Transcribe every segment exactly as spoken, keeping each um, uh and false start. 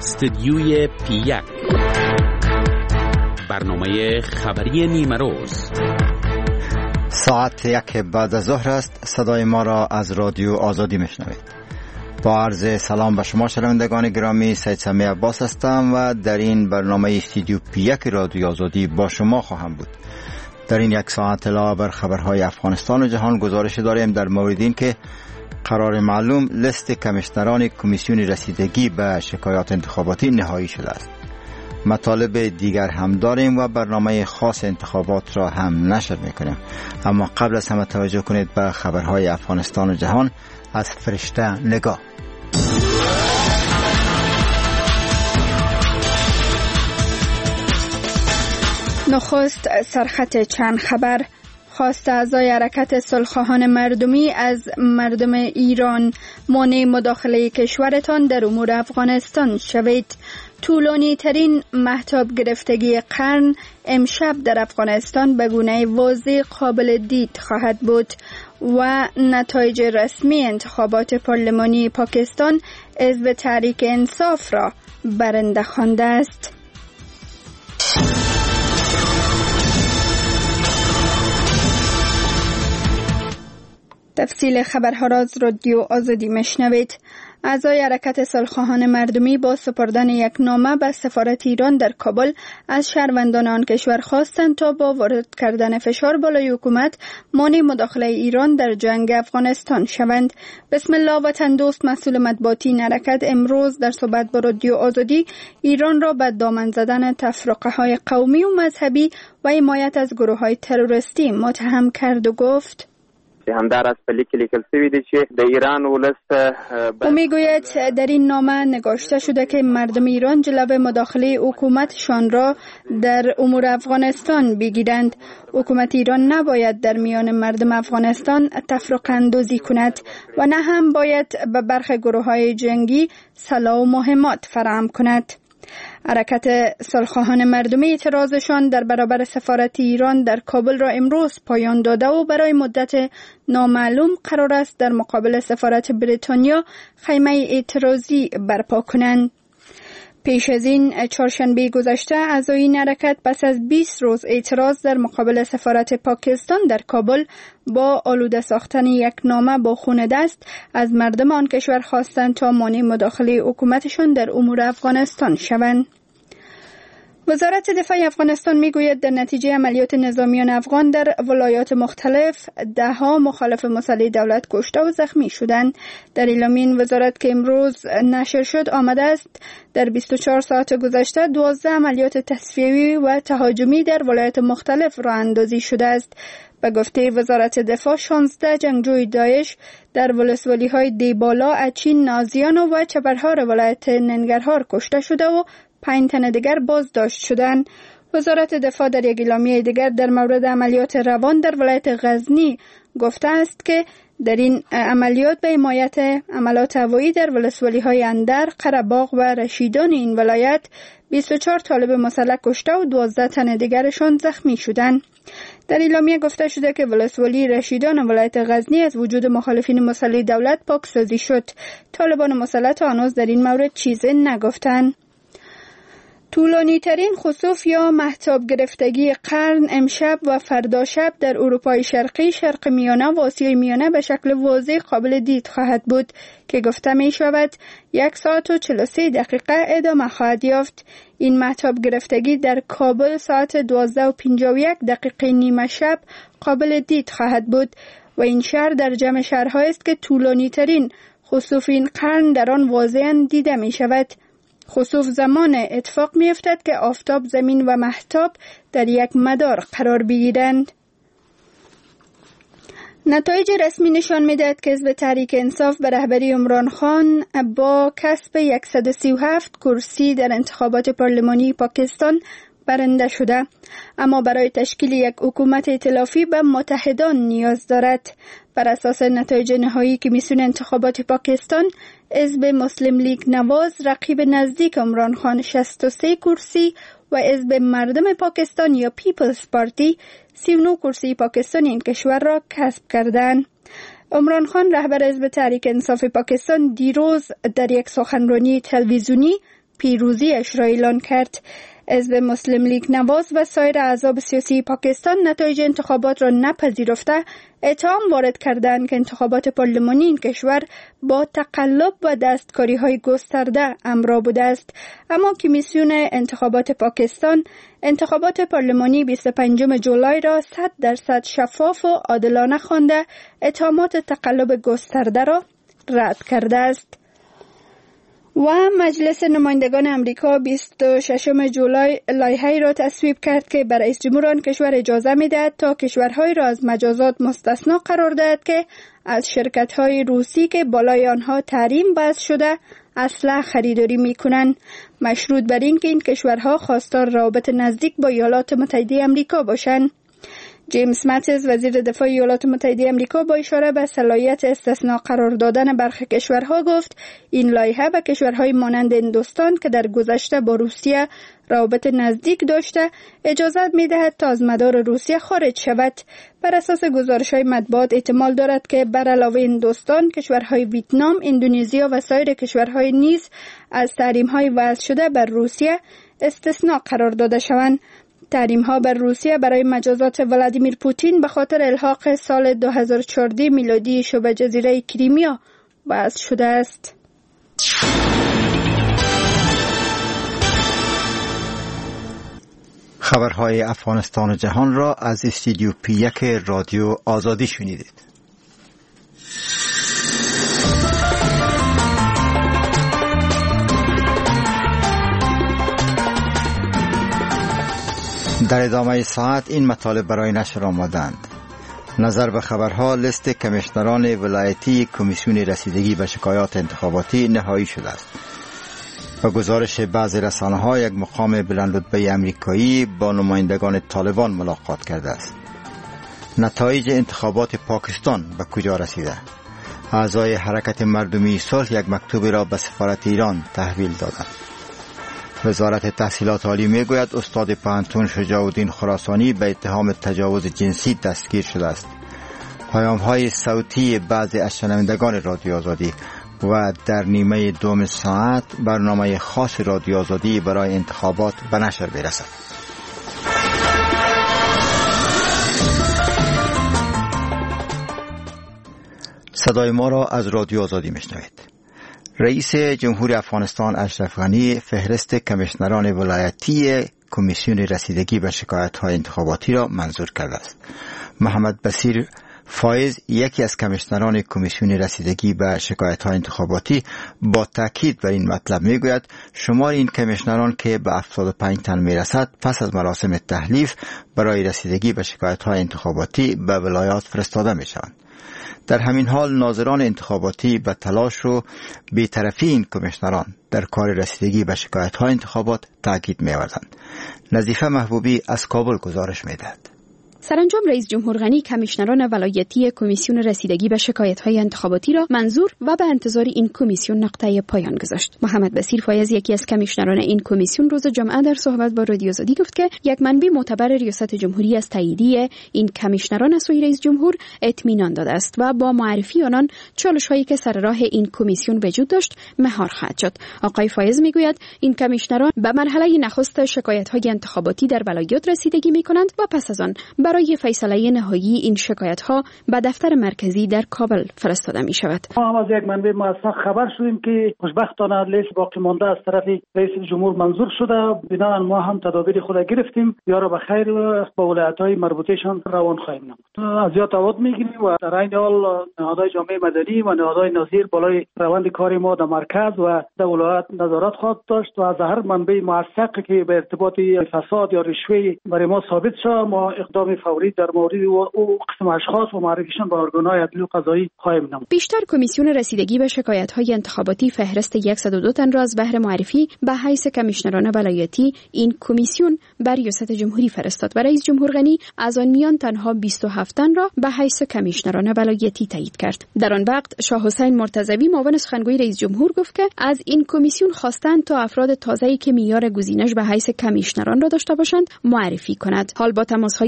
استدیوی پی یک، برنامه خبری نیمه روز. ساعت یک بعد از ظهر است. صدای ما را از رادیو آزادی میشنوید. با عرض سلام به شما شنوندگان گرامی، سید سمیع عباس هستم و در این برنامه استدیو پی یک رادیو آزادی با شما خواهم بود. در این یک ساعت علاوه بر خبرهای افغانستان و جهان گزارش داریم در مورد این که قرار معلوم لیست کمیشنران کمیسیون رسیدگی به شکایات انتخاباتی نهایی شده است. مطالب دیگر هم داریم و برنامه خاص انتخابات را هم نشر میکنیم. اما قبل از همه توجه کنید به خبرهای افغانستان و جهان از فرشته نگاه. نخست سرخط چند خبر. خواست اعضای حرکت صلح‌خواهان مردمی از مردم ایران مانع مداخله کشورتان در امور افغانستان شوید. طولانی ترین مهتاب گرفتگی قرن امشب در افغانستان به گونه واضح قابل دید خواهد بود و نتایج رسمی انتخابات پارلمانی پاکستان حزب تحریک انصاف را برنده خوانده است. تفصیل خبرها را از رادیو آزادی مشنوید. اعضای حرکت صلح‌خواهان مردمی با سپردن یک نامه به سفارت ایران در کابل از شهروندان آن کشور خواستند تا با وارد کردن فشار بالای حکومت مانع مداخله ایران در جنگ افغانستان شوند. بسم الله وطن دوست مسئول مطبوعاتی این حرکت امروز در صحبت با رادیو آزادی ایران را به دامن زدن تفرقه‌های قومی و مذهبی و حمایت از گروه‌های تروریستی متهم کرد و گفت: همدار از پلیک لیکل سوی دی چې د ایران ولست او میگوید در این نامه نگاشته شده که مردم ایران جلوه مداخله حکومتشان را در امور افغانستان بگیرند. حکومت ایران نباید در میان مردم افغانستان تفرقه اندوزی کند و نه هم باید به برخی گروه‌های جنگی سلاح و مهمات فراهم کند. حرکت صلح‌خواهان مردمی اعتراضشان در برابر سفارت ایران در کابل را امروز پایان داده و برای مدت نامعلوم قرار است در مقابل سفارت بریتانیا خیمه اعتراضی برپا کنند. پیش از این چهارشنبه گذشته اعضای این حرکت پس از بیست روز اعتراض در مقابل سفارت پاکستان در کابل با آلوده ساختن یک نامه با خون دست از مردم آن کشور خواستند تا مانع مداخله حکومتشان در امور افغانستان شوند. وزارت دفاع افغانستان میگوید در نتیجه عملیات نظامیان افغان در ولایات مختلف ده ها مخالف مسلح دولت کشته و زخمی شدند. در اعلامیه این وزارت که امروز نشر شد آمده است در بیست و چهار ساعت گذشته دوازده عملیات تصفیه‌ای و تهاجمی در ولایات مختلف راه اندازی شده است. به گفته وزارت دفاع شانزده جنگجوی داعش در ولسوالی‌های دیبالا، اچین، نازیان و چپرهار ولایت ننگرهار کشته شده و پنج تن دیگر بازداشت شدند. وزارت دفاع در یک اعلامیه دیگر در مورد عملیات روان در ولایت غزنی گفته است که در این عملیات به حمایت عملات هوایی در ولسوالی‌های اندر، قره‌باغ و رشیدان این ولایت بیست و چهار طالب مسلح کشته و دوازده تن دیگرشان زخمی شدند. در اعلامیه گفته شده که ولسوالی رشیدان ولایت غزنی از وجود مخالفین مسلح دولت پاکسازی شد. طالبان مسلح تا هنوز در این مورد چیزی نگفتند. طولانی ترین خسوف یا مهتاب گرفتگی قرن امشب و فردا شب در اروپای شرقی، شرق میانه و آسیای میانه به شکل واضح قابل دید خواهد بود که گفته می شود یک ساعت و چهل و سه دقیقه ادامه خواهد یافت. این مهتاب گرفتگی در کابل ساعت دوازده و پنجاه و یک دقیقه نیمه شب قابل دید خواهد بود و این شهر در جمع شهرهایی است که طولانی ترین خسوف این قرن در آن واضحاً دیده می شود. خسوف زمان اتفاق می افتد که آفتاب، زمین و مهتاب در یک مدار قرار بگیرند. نتایج رسمی نشان می دهد که حزب تحریک انصاف به رهبری عمران خان با کسب صد و سی و هفت کرسی در انتخابات پارلمانی پاکستان برنده شده، اما برای تشکیل یک حکومت ائتلافی به متحدان نیاز دارد. بر اساس نتایج نهایی کمیسیون انتخابات پاکستان، حزب مسلم لیگ نواز رقیب نزدیک عمران خان شصت و سه کرسی و حزب مردم پاکستان یا پیپلز پارتی سی و نه کرسی پاکستان این کشور را کسب کردند. عمران خان رهبر حزب تحریک انصاف پاکستان دیروز در یک سخنرانی تلویزیونی پیروزیش را اعلان کرد. حزب مسلم لیگ نواز و سایر احزاب سیاسی پاکستان نتایج انتخابات را نپذیرفته اتهام وارد کردند که انتخابات پارلمانی این کشور با تقلب و دستکاری های گسترده همراه بوده است. اما کمیسیون انتخابات پاکستان انتخابات پارلمانی بیست و پنجم جولای را صد درصد شفاف و عادلانه خوانده اتهامات تقلب گسترده را رد کرده است. و مجلس نمایندگان امریکا بیست و ششم جولای لایحه‌ای را تصویب کرد که بر رئیس جمهور آن کشور اجازه می‌دهد تا کشورهای را از مجازات مستثنا قرار دهد که از شرکت‌های روسی که بالای آنها تحریم وضع شده اسلحه خریداری می‌کنند، مشروط بر اینکه این کشورها خواستار روابط نزدیک با ایالات متحده آمریکا باشند. جیمز ماتیز وزیر دفاع ایالات متحده آمریکا با اشاره به صلاحیت استثناء قرار دادن برخی کشورها گفت این لایحه به کشورهای مانند هندوستان که در گذشته با روسیه روابط نزدیک داشته اجازه می‌دهد تا از مدار روسیه خارج شود. بر اساس گزارش‌های مطبوعات احتمال دارد که بر علاوه هندوستان کشورهای ویتنام، اندونزیا و سایر کشورهای نیز از تحریم‌های وضع شده بر روسیه استثناء قرار داده شوند. تحریم ها بر روسیه برای مجازات ولادیمیر پوتین به خاطر الحاق سال دو هزار و چهارده میلادی شبه جزیره کریمیا وضع شده است. خبرهای افغانستان و جهان را از استودیو پی یک رادیو آزادی شنیدید. در ادامه ساعت این مطالب برای نشر آمدند. نظر به خبرها، لیست کمیشنران ولایتی کمیسیون رسیدگی به شکایات انتخاباتی نهایی شده است. به گزارش بعضی رسانه‌ها یک مقام بلندرتبه امریکایی با نمایندگان طالبان ملاقات کرده است. نتایج انتخابات پاکستان به کجا رسیده؟ اعضای حرکت مردمی صلح یک مکتوب را به سفارت ایران تحویل دادند. وزارت تحصیلات عالی میگوید استاد پانتون شجاع الدین خراسانی به اتهام تجاوز جنسی دستگیر شده است. پیام‌های صوتی بعضی از شنوندگان رادیو آزادی و در نیمه دوم ساعت برنامه خاص رادیو آزادی برای انتخابات به نشر برسد. صدای ما را از رادیو آزادی میشنوید. رئیس جمهور افغانستان اشرف غنی فهرست کمیشنران ولایتی کمیسیون رسیدگی به شکایت‌های انتخاباتی را منظور کرده است. محمد بصیر فایز، یکی از کمیشنران کمیسیون رسیدگی به شکایت‌های انتخاباتی، با تاکید بر این مطلب میگوید شمار این کمیشنران که به هفتاد و پنج تن میرسد پس از مراسم تحلیف برای رسیدگی به شکایت‌های انتخاباتی به ولایات فرستاده میشوند. در همین حال ناظران انتخاباتی به تلاش و بی‌طرفی این کمیشنران در کار رسیدگی به شکایت‌های انتخابات تاکید می‌ورزند. نظیفه محبوبی از کابل گزارش می‌دهد. سرانجام رئیس جمهور غنی کمیشنران ولایتی کمیسیون رسیدگی به شکایت‌های انتخاباتی را منظور و به انتظار این کمیسیون نقطه پایان گذاشت. محمد بصیر فایز، یکی از کمیشنران این کمیسیون، روز جمعه در صحبت با رادیو آزادی گفت که یک منبع معتبر ریاست جمهوری از تاییدیه این کمیشنران از سوی رئیس جمهور اطمینان داده است و با معرفی آنان چالش‌هایی که سر راه این کمیسیون وجود داشت مهار خواهد شد. آقای فایز میگوید این کمیشنران به مرحله نخست شکایت‌های انتخاباتی در ولایات رسیدگی می‌کنند و پس از آن برای فیصله نهایی این شکایت‌ها به دفتر مرکزی در کابل فرستاده می‌شود. ما هم از یک منبع موثق خبر شدیم که خوشبختانه لیست باقی مانده از طرف رئیس جمهور منظور شده. بنابراین ما هم تدابیر خود گرفتیم، یا را به خیر با ولایت‌های مربوطه‌شان روان خواهیم نمود. از زیاد تعهد می‌گیریم و در این حال نهادهای جامعه مدنی و نهادهای نظیر بالای روند کار ما در مرکز و در ولایت نظارت خواهد داشت و از هر منبع موثقی که به ارتباط فساد یا رشوه برای ما ثابت شد ما اقدام فوری در مورد او قسم اشخاص و معرفیشان به ارگان‌های عدلی و قضایی خواهیم نمود. بیشتر کمیسیون رسیدگی به شکایت‌های انتخاباتی فهرست صد و دو تن را از بهر معرفی به حیث کمیشنران ولایتی این کمیسیون بر ریاست جمهوری فرستاد و رئیس جمهور غنی از آن میان تنها بیست و هفت تن را به حیث کمیشنران ولایتی تایید کرد. در آن وقت شاه حسین مرتضوی معاون سخنگوی رئیس جمهور گفت که از این کمیسیون خواستند تا افراد تازه‌ای که معیار گزینش به حیث کمیشنران را داشته باشند معرفی کند. حال با تماس‌های مکرر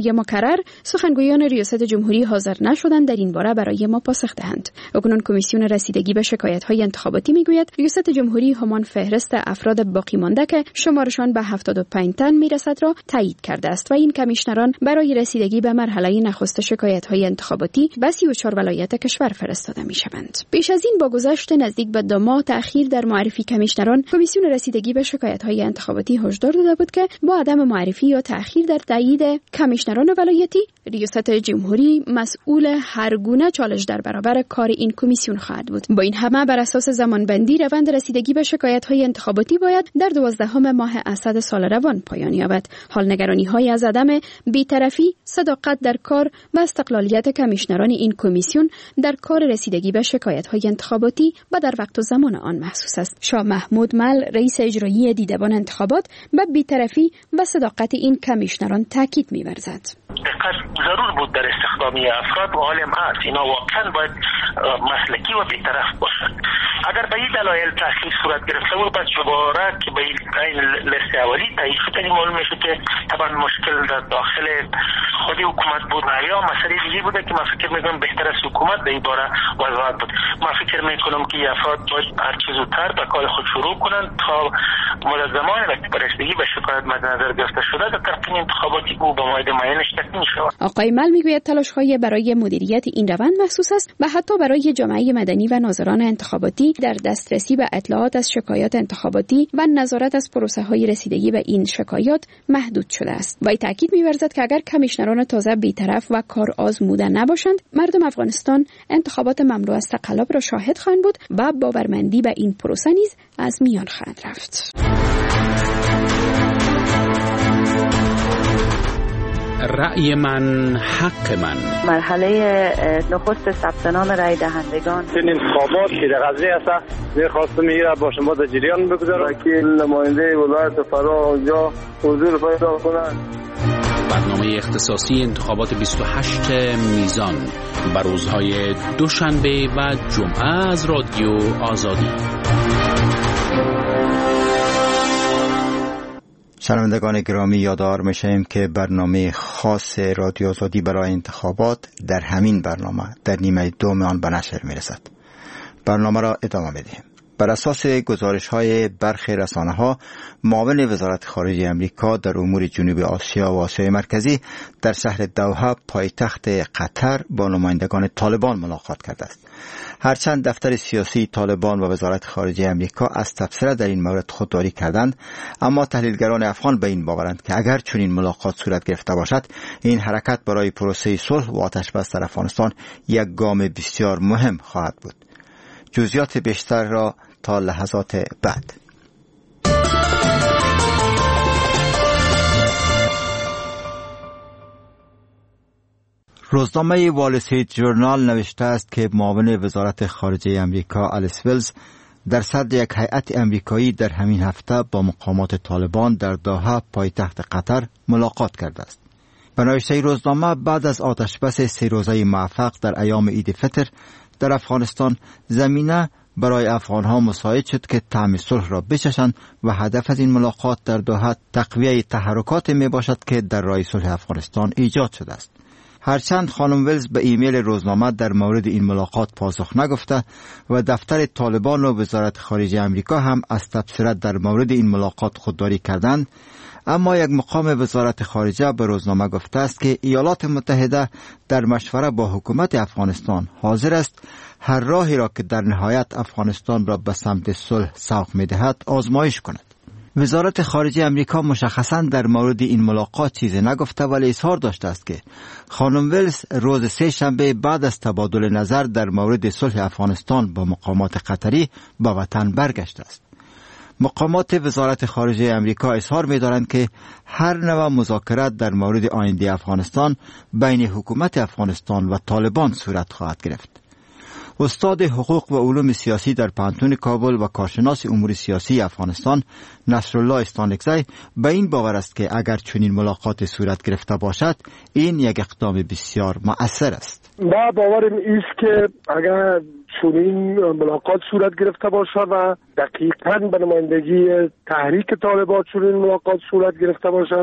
مقرر سخنگویان ریاست جمهوری حاضر نشدند در این باره برای ما پاسخ دهند. اکنون کمیسیون رسیدگی به شکایت‌های انتخاباتی میگوید ریاست جمهوری همان فهرست افراد باقی مانده که شمارشان به هفتاد و پنج تن میرسد را تایید کرده است و این کمیشنران برای رسیدگی به مرحله نخست شکایت‌های انتخاباتی به سی و چهار ولایت کشور فرستاده میشوند. پیش از این با گذشت نزدیک به دو ماه تأخیر در معرفی کمیشنران، کمیسیون رسیدگی به شکایت‌های انتخاباتی هشدار داده بود که با عدم معرفی یا تأخیر در تایید کمیشنران ولایتی، ریاست جمهوری مسئول هر گونه چالش در برابر کار این کمیسیون خواهد بود. با این همه بر اساس زمانبندی روند رسیدگی به شکایت‌های انتخاباتی باید در دوازدهم ماه اسد سال روان پایان یابد. حال نگرانی‌های از عدم بی‌طرفی، صداقت در کار و استقلالیت کمیشنران این کمیسیون در کار رسیدگی به شکایت‌های انتخاباتی و در وقت و زمان آن محسوس است. شاه محمود مل، رئیس اجرایی دیدبان انتخابات، به بی‌طرفی و صداقت این کمیشنران تاکید می‌ورزد. دقت ضرور بود در استخدامی افراد و عالم هست. اینا واقعا باید مسلکی و بی‌طرف باشند. اگر به این دلایل تأخیر صورت گرفته بود، بعد دوباره که به این لیست اولی تایید شد، معلوم میشه که طبعا مشکل در داخل خود حکومت بود یا مسئله دیگه بوده که من فکر میکنم بهتر از حکومت در این باره وضاحت بود. من فکر میکنم که افراد باید هر چیز زودتر به کار خود شروع کنند تا مدت زمانی وقتی به رسیدگی به شکایت مد نظر گرفته شده در ترتیب انتخاباتی او به موعد معینش تکمیل شود. آقای مل میگوید تلاش‌های برای مدیریت این روند محسوس است و حتی برای جامعه مدنی و ناظران انتخاباتی در دسترسی به اطلاعات از شکایات انتخاباتی و نظارت از پروسه‌های رسیدگی به این شکایات محدود شده است. وی تاکید می‌ورزد که اگر کمیشنران تازه بی‌طرف و کار آزموده نباشند، مردم افغانستان انتخابات مملو از تقلب را شاهد خواهند بود و باورمندی به این پروسه نیز از میان خواهد رفت. رأی من حق من. مرحله نخست ثبت نام رای دهندگان این انتخابات که در قضیه است می‌خواستم میره با شما در جریان بگذارم که نماینده ولایت فرا اونجا حضور پیدا کنند. برنامه اختصاصی انتخابات بیست و هشت میزان بر روزهای دوشنبه و جمعه از رادیو آزادی. شنوندگان گرامی، یادآور میشیم که برنامه خاص رادیو آزادی برای انتخابات در همین برنامه در نیمه دوم آن به نشر میرسد. برنامه را ادامه میدیم. بر اساس گزارش‌های برخی رسانه‌ها، معاون وزارت خارجه امریکا در امور جنوب آسیا و آسیای مرکزی در شهر دوحه پایتخت قطر با نمایندگان طالبان ملاقات کرده است. هرچند دفتر سیاسی طالبان و وزارت خارجه امریکا از تبصره در این مورد خودداری کردند، اما تحلیلگران افغان به این باورند که اگر چنین ملاقات صورت گرفته باشد، این حرکت برای پروسه صلح و آتش‌بس در افغانستان یک گام بسیار مهم خواهد بود. جزئیات بیشتر را تا لحظات بعد. روزنامه وال استریت ژورنال نوشته است که معاون وزارت خارجه امریکا الیس ویلز در صدر یک هیئت امریکایی در همین هفته با مقامات طالبان در دوحه پایتخت قطر ملاقات کرده است. به نوشته روزنامه، بعد از آتش‌بس سه روزه موفق در ایام عید فطر در افغانستان، زمینه برای افغانها مساعد شد که طعم صلح را بچشند و هدف از این ملاقات در دوحه تقویه تحرکات می باشد که در راه صلح افغانستان ایجاد شده است. هرچند خانم ویلز به ایمیل روزنامه در مورد این ملاقات پاسخ نگفته و دفتر طالبان و وزارت خارجه امریکا هم از تبصره در مورد این ملاقات خودداری کردند، اما یک مقام وزارت خارجه به روزنامه گفته است که ایالات متحده در مشوره با حکومت افغانستان حاضر است هر راهی را که در نهایت افغانستان را به سمت صلح سوق می‌دهد آزمایش کند. وزارت خارجه امریکا مشخصاً در مورد این ملاقات چیزی نگفته، ولی اظهار داشته است که خانم ویلز روز سه شنبه بعد از تبادل نظر در مورد صلح افغانستان با مقامات قطری به وطن برگشته است. مقامات وزارت خارجه امریکا اظهار می‌دارند که هر نوع مذاکرات در مورد آینده افغانستان بین حکومت افغانستان و طالبان صورت خواهد گرفت. استاد حقوق و علوم سیاسی در پانتون کابل و کارشناس امور سیاسی افغانستان نصرالله استانکزی به این باور است که اگر چنین ملاقات صورت گرفته باشد، این یک اقدام بسیار مؤثر است. با باورم است که اگر چنین ملاقات صورت گرفته باشد و دقیقاً به نمایندگی تحریک طالبان چنین ملاقات صورت گرفته باشد،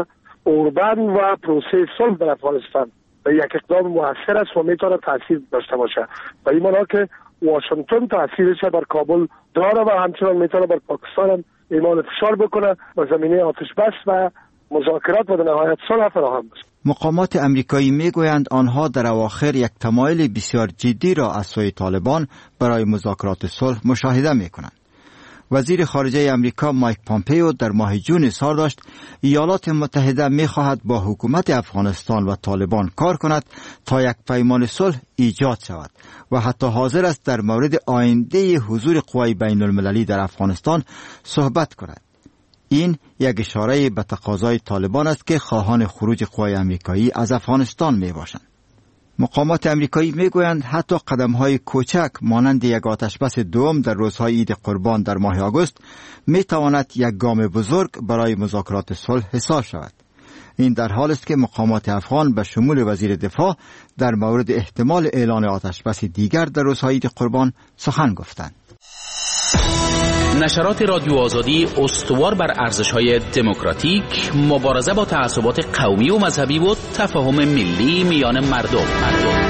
اوربن و پروسه صلح در افغانستان یک اقدام موثر است و میتونه تاثیر داشته باشه و این معنی که واشنگتن تاثیرش بر کابل داره و همچنان میتونه بر پاکستان هم اعمال فشار بکنه و زمینه آتش بس و مذاکرات و در نهایت صلح فراهم بشه. مقامات امریکایی میگویند آنها در اواخر یک تمایل بسیار جدی را از سوی طالبان برای مذاکرات صلح مشاهده میکنند. وزیر خارجه امریکا مایک پامپیو در ماه جون سال داشت ایالات متحده میخواهد با حکومت افغانستان و طالبان کار کند تا یک پیمان صلح ایجاد شود و حتی حاضر است در مورد آینده حضور قوای بین المللی در افغانستان صحبت کند. این یک اشاره به تقاضای طالبان است که خواهان خروج قوای امریکایی از افغانستان می باشند. مقامات امریکایی میگویند حتی قدم‌های کوچک مانند یک آتشبس دوم در روزهای عید قربان در ماه آگوست میتواند یک گام بزرگ برای مذاکرات صلح حساب شود. این در حال است که مقامات افغان به شمول وزیر دفاع در مورد احتمال اعلان آتشبس دیگر در روزهای عید قربان سخن گفتند. نشرات رادیو آزادی استوار بر ارزش‌های دموکراتیک، مبارزه با تعصبات قومی و مذهبی و تفاهم ملی میان مردم. مردم.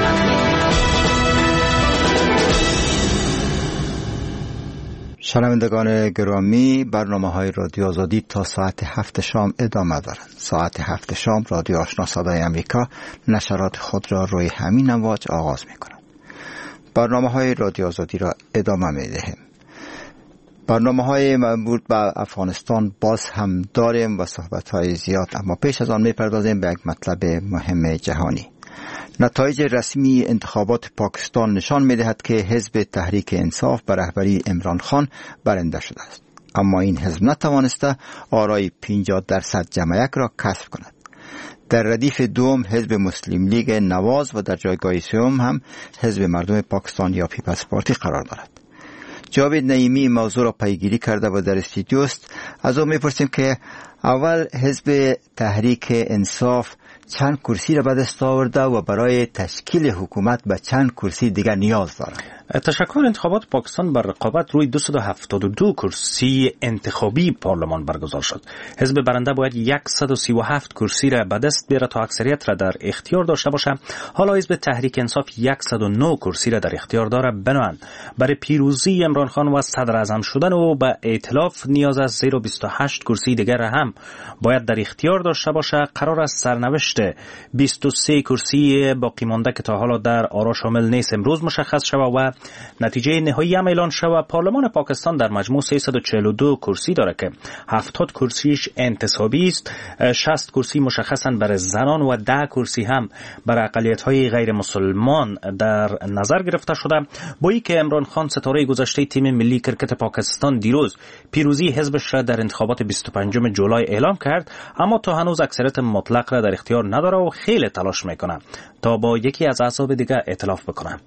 شنوندگان گرامی، برنامه‌های رادیو آزادی تا ساعت هفت شام ادامه دارند. ساعت هفت شام رادیو آشنا صدای امریکا نشرات خود را روی همین امواج آغاز می‌کند. برنامه‌های رادیو آزادی را ادامه می‌دهیم. برنامه‌های مربوط به افغانستان باز هم داریم و صحبت‌های زیاد، اما پیش از آن می‌پردازیم به یک مطلب مهم جهانی. نتایج رسمی انتخابات پاکستان نشان می‌دهد که حزب تحریک انصاف به رهبری عمران خان برنده شده است، اما این حزب نتوانسته آرای پنجاه درصد جمع یک را کسب کند. در ردیف دوم حزب مسلم لیگ نواز و در جایگاه سوم هم حزب مردم پاکستان یا پیپلز پارتی قرار دارد. جاوید نعیمی موضوع را پیگیری کرده و در استودیو است. از او میپرسیم که اول حزب تحریک انصاف چند کرسی را به دست آورده و برای تشکیل حکومت به چند کرسی دیگر نیاز دارد؟ تشکر انتخابات پاکستان بر رقابت روی دویست و هفتاد و دو کرسی انتخابی پارلمان برگزار شد. حزب برنده باید صد و سی و هفت کرسی را به دست بیاره تا اکثریت را در اختیار داشته باشه. حالا حزب تحریک انصاف صد و نه کرسی را در اختیار داره. بنابراین برای پیروزی عمران خان و صدر اعظم شدن او به ائتلاف نیاز است، زیرا بیست و هشت کرسی دیگر هم باید در اختیار داشته باشه. قرار است سرنوشت بیست و سه کرسی باقی مانده که تا حالا در آرا شامل نیست امروز مشخص شود و نتیجه نهایی هم اعلان شود. پارلمان پاکستان در مجموع سیصد و چهل و دو کرسی داره که هفتاد کرسیش انتصابی است، شصت کرسی مشخصاً برای زنان و ده کرسی هم برای اقلیت‌های غیر مسلمان در نظر گرفته شده. با اینکه عمران خان ستاره گذشته تیم ملی کرکت پاکستان دیروز پیروزی حزبش را در انتخابات بیست و پنجم جولای اعلام کرد، اما تا هنوز اکثریت مطلق را در اختیار نداره و خیلی تلاش میکنه تا با یکی از احزاب دیگر ائتلاف بکنه.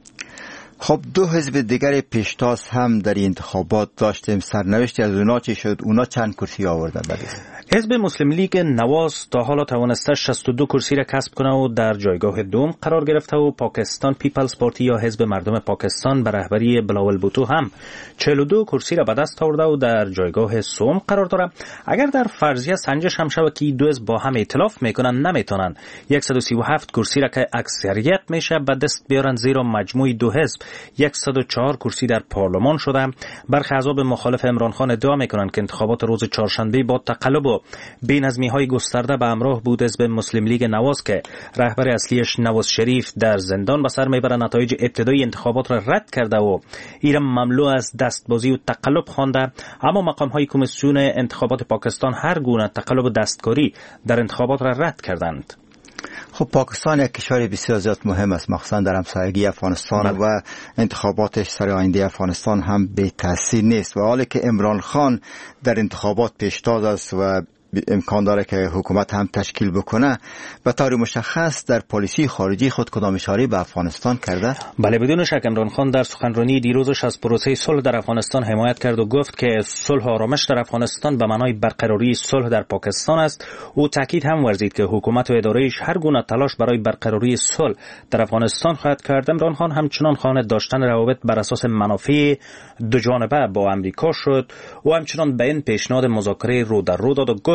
خب دو حزب دیگر پیشتاز هم در این انتخابات داشتیم، سرنوشتی از اونا چی شد؟ اونا چند کرسی آوردن؟ حزب مسلم لیگ نواز تا حالا توانسته شصت و دو کرسی را کسب کنه و در جایگاه دوم قرار گرفته و پاکستان پیپلز پارتی یا حزب مردم پاکستان به رهبری بلاول بوتو هم چهل و دو کرسی را به دست آورده و در جایگاه سوم قرار داره. اگر در فرضیه سنجش هم شود که دو حزب با هم ائتلاف میکنن، نمیتونن صد و سی و هفت کرسی را که اکثریت میشه به دست بیارن، زیرا مجموع دو حزب صد و چهار کرسی در پارلمان شده. برخی احزاب مخالف عمران خان ادعا میکنن که انتخابات روز چهارشنبه با تقلب و بی‌نظمی‌های گسترده به همراه بود حزب مسلم لیگ نواز که رهبر اصلیش نواز شریف در زندان به سر میبره نتایج ابتدایی انتخابات را رد کرده و ایران مملو از دستبازی و تقلب خوانده. اما مقام‌های کمیسیون انتخابات پاکستان هر گونه تقلب و دستکاری در انتخابات را رد کردند. خب پاکستان یک کشور بسیار زیاد مهم است، مخصوصا در همسایگی افغانستان بله. و انتخاباتش سر آینده افغانستان هم بی تاثیر نیست و حالی که عمران خان در انتخابات پیشتاز است و امکان داره که حکومت هم تشکیل بکنه، به طور مشخص در پالیسی خارجی خود کدام اشاره به افغانستان کرده؟ بله بدون شک عمران خان در سخنرانی دیروزش از پروسه صلح در افغانستان حمایت کرد و گفت که صلح و آرامش در افغانستان به معنای برقراری صلح در پاکستان است. او تاکید هم ورزید که حکومت و اداره‌اش هر گونه تلاش برای برقراری صلح در افغانستان خواهد کرد. عمران خان همچنان خواهان داشتن روابط بر اساس منافع دو جانبه با آمریکا شد و همچنان به این پیشنهاد مذاکره رو در رو داد و گفت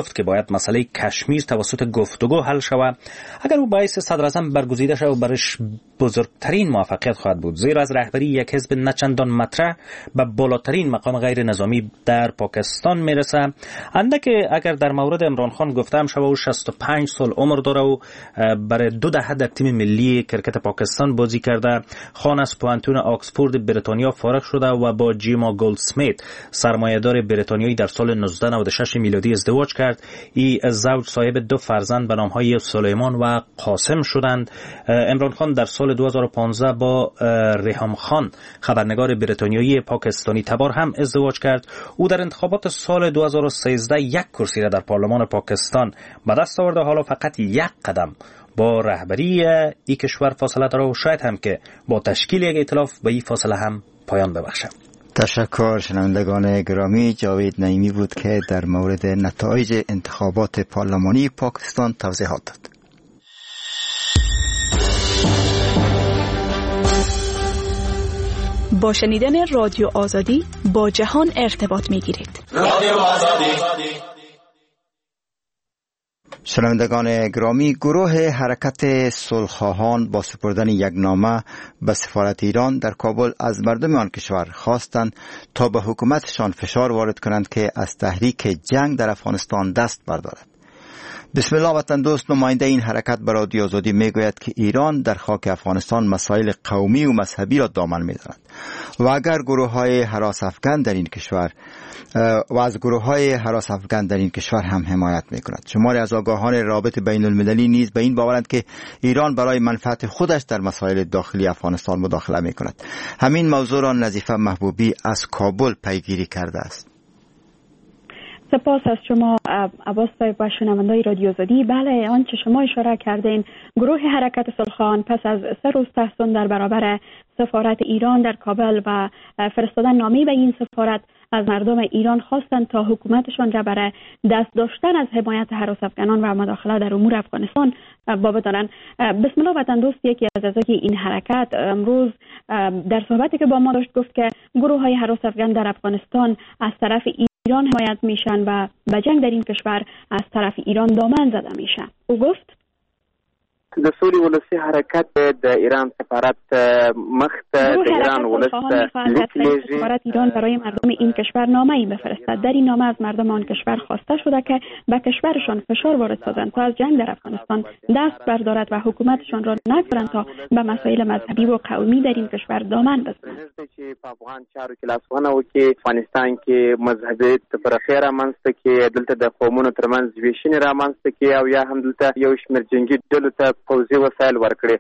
گفت که باید مسئله کشمیر توسط گفتگو حل شود. اگر او باعث صدر اعظم برگزیده شود برش بزرگترین موفقیت خواهد بود، زیرا از رهبری یک حزب نچندان مطرح به بالاترین مقام غیر نظامی در پاکستان میرسه. اندک اگر در مورد عمران خان گفتم شود او شصت و پنج سال عمر داره و برای دو دهه در تیم ملی کرکت پاکستان بازی کرده. خان از پوانتون آکسفورد بریتانیا فارغ شده و با جیما گولدسمیت سرمایه‌دار بریتانیایی در سال نوزده نود و شش میلادی ازدواج کرد. این زوج صاحب دو فرزند به نام‌های سلیمان و قاسم شدند. عمران خان در سال دو هزار و پانزده با ریحام خان خبرنگار بریتانیایی پاکستانی تبار هم ازدواج کرد. او در انتخابات سال دو هزار و سیزده یک کرسی را در پارلمان پاکستان به دست آورده. حالا فقط یک قدم با رهبری این کشور فاصله داره و شاید هم که با تشکیل یک ائتلاف به این فاصله هم پایان ببخشه. تشکر. شنوندگان گرامی، جاوید نعیمی بود که در مورد نتایج انتخابات پارلمانی پاکستان توضیحات داد. با شنیدن رادیو آزادی با جهان ارتباط می‌گیرید. رادیو آزادی. شنوندگان گرامی، گروه حرکت صلح‌خواهان با سپردن یک نامه به سفارت ایران در کابل از مردم آن کشور خواستند تا به حکومتشان فشار وارد کنند که از تحریک جنگ در افغانستان دست بردارد. بسم الله وطن دوست، نماینده این حرکت به رادیو آزادی میگوید که ایران در خاک افغانستان مسائل قومی و مذهبی را دامن می‌زند و اگر گروه‌های هراس افغان در این کشور و از گروه‌های هراس افغان در این کشور هم حمایت می‌کند. شماری از آگاهان رابطه بین المللی نیز به این باورند که ایران برای منفعت خودش در مسائل داخلی افغانستان مداخله می‌کند. همین موضوع را نظیفه محبوبی از کابل پیگیری کرده است. سپاس از شما عباس صاحب و شنوندگان رادیو آزادی. بله، آنچه شما اشاره کردین، گروه حرکت صلح‌خواهان پس از سه روز تحصن در برابر سفارت ایران در کابل و فرستادن نامه‌ای به این سفارت از مردم ایران خواستند تا حکومتشان را برای دست داشتن از حمایت هراس افغانان و مداخله در امور افغانستان بابت دارند. بسم الله وطن دوست، یکی از اعضای این حرکت امروز در صحبتی که با ما داشت گفت که گروه‌های هراس افغان در افغانستان از طرف ایران حمایت میشن و به جنگ در این کشور از طرف ایران دامن زده میشن. او گفت د سولې ولسی حرکت د ایران سفارت مخ ته د ایران ولس سفارت ایران برای مردم این کشور نامه‌ای بفرستد. در این نامه از مردم آن کشور خواسته شده که به کشورشان فشار وارد سازند تا از جنگ در افغانستان دست بردارد و حکومتشان را نگذارند تا به مسائل مذهبی و قومی در این کشور دامن بزنند. چې په افغان چارو کې لاسونه وکړي، افغانستان کې مذهبي تفرقه رامنځته کړي، دلته د قومونو ترمنځ ویشنې رامنځته کړي او یا هم دلته یو شمېر جنگي ډلو ته پوځي وسایل ورکړي.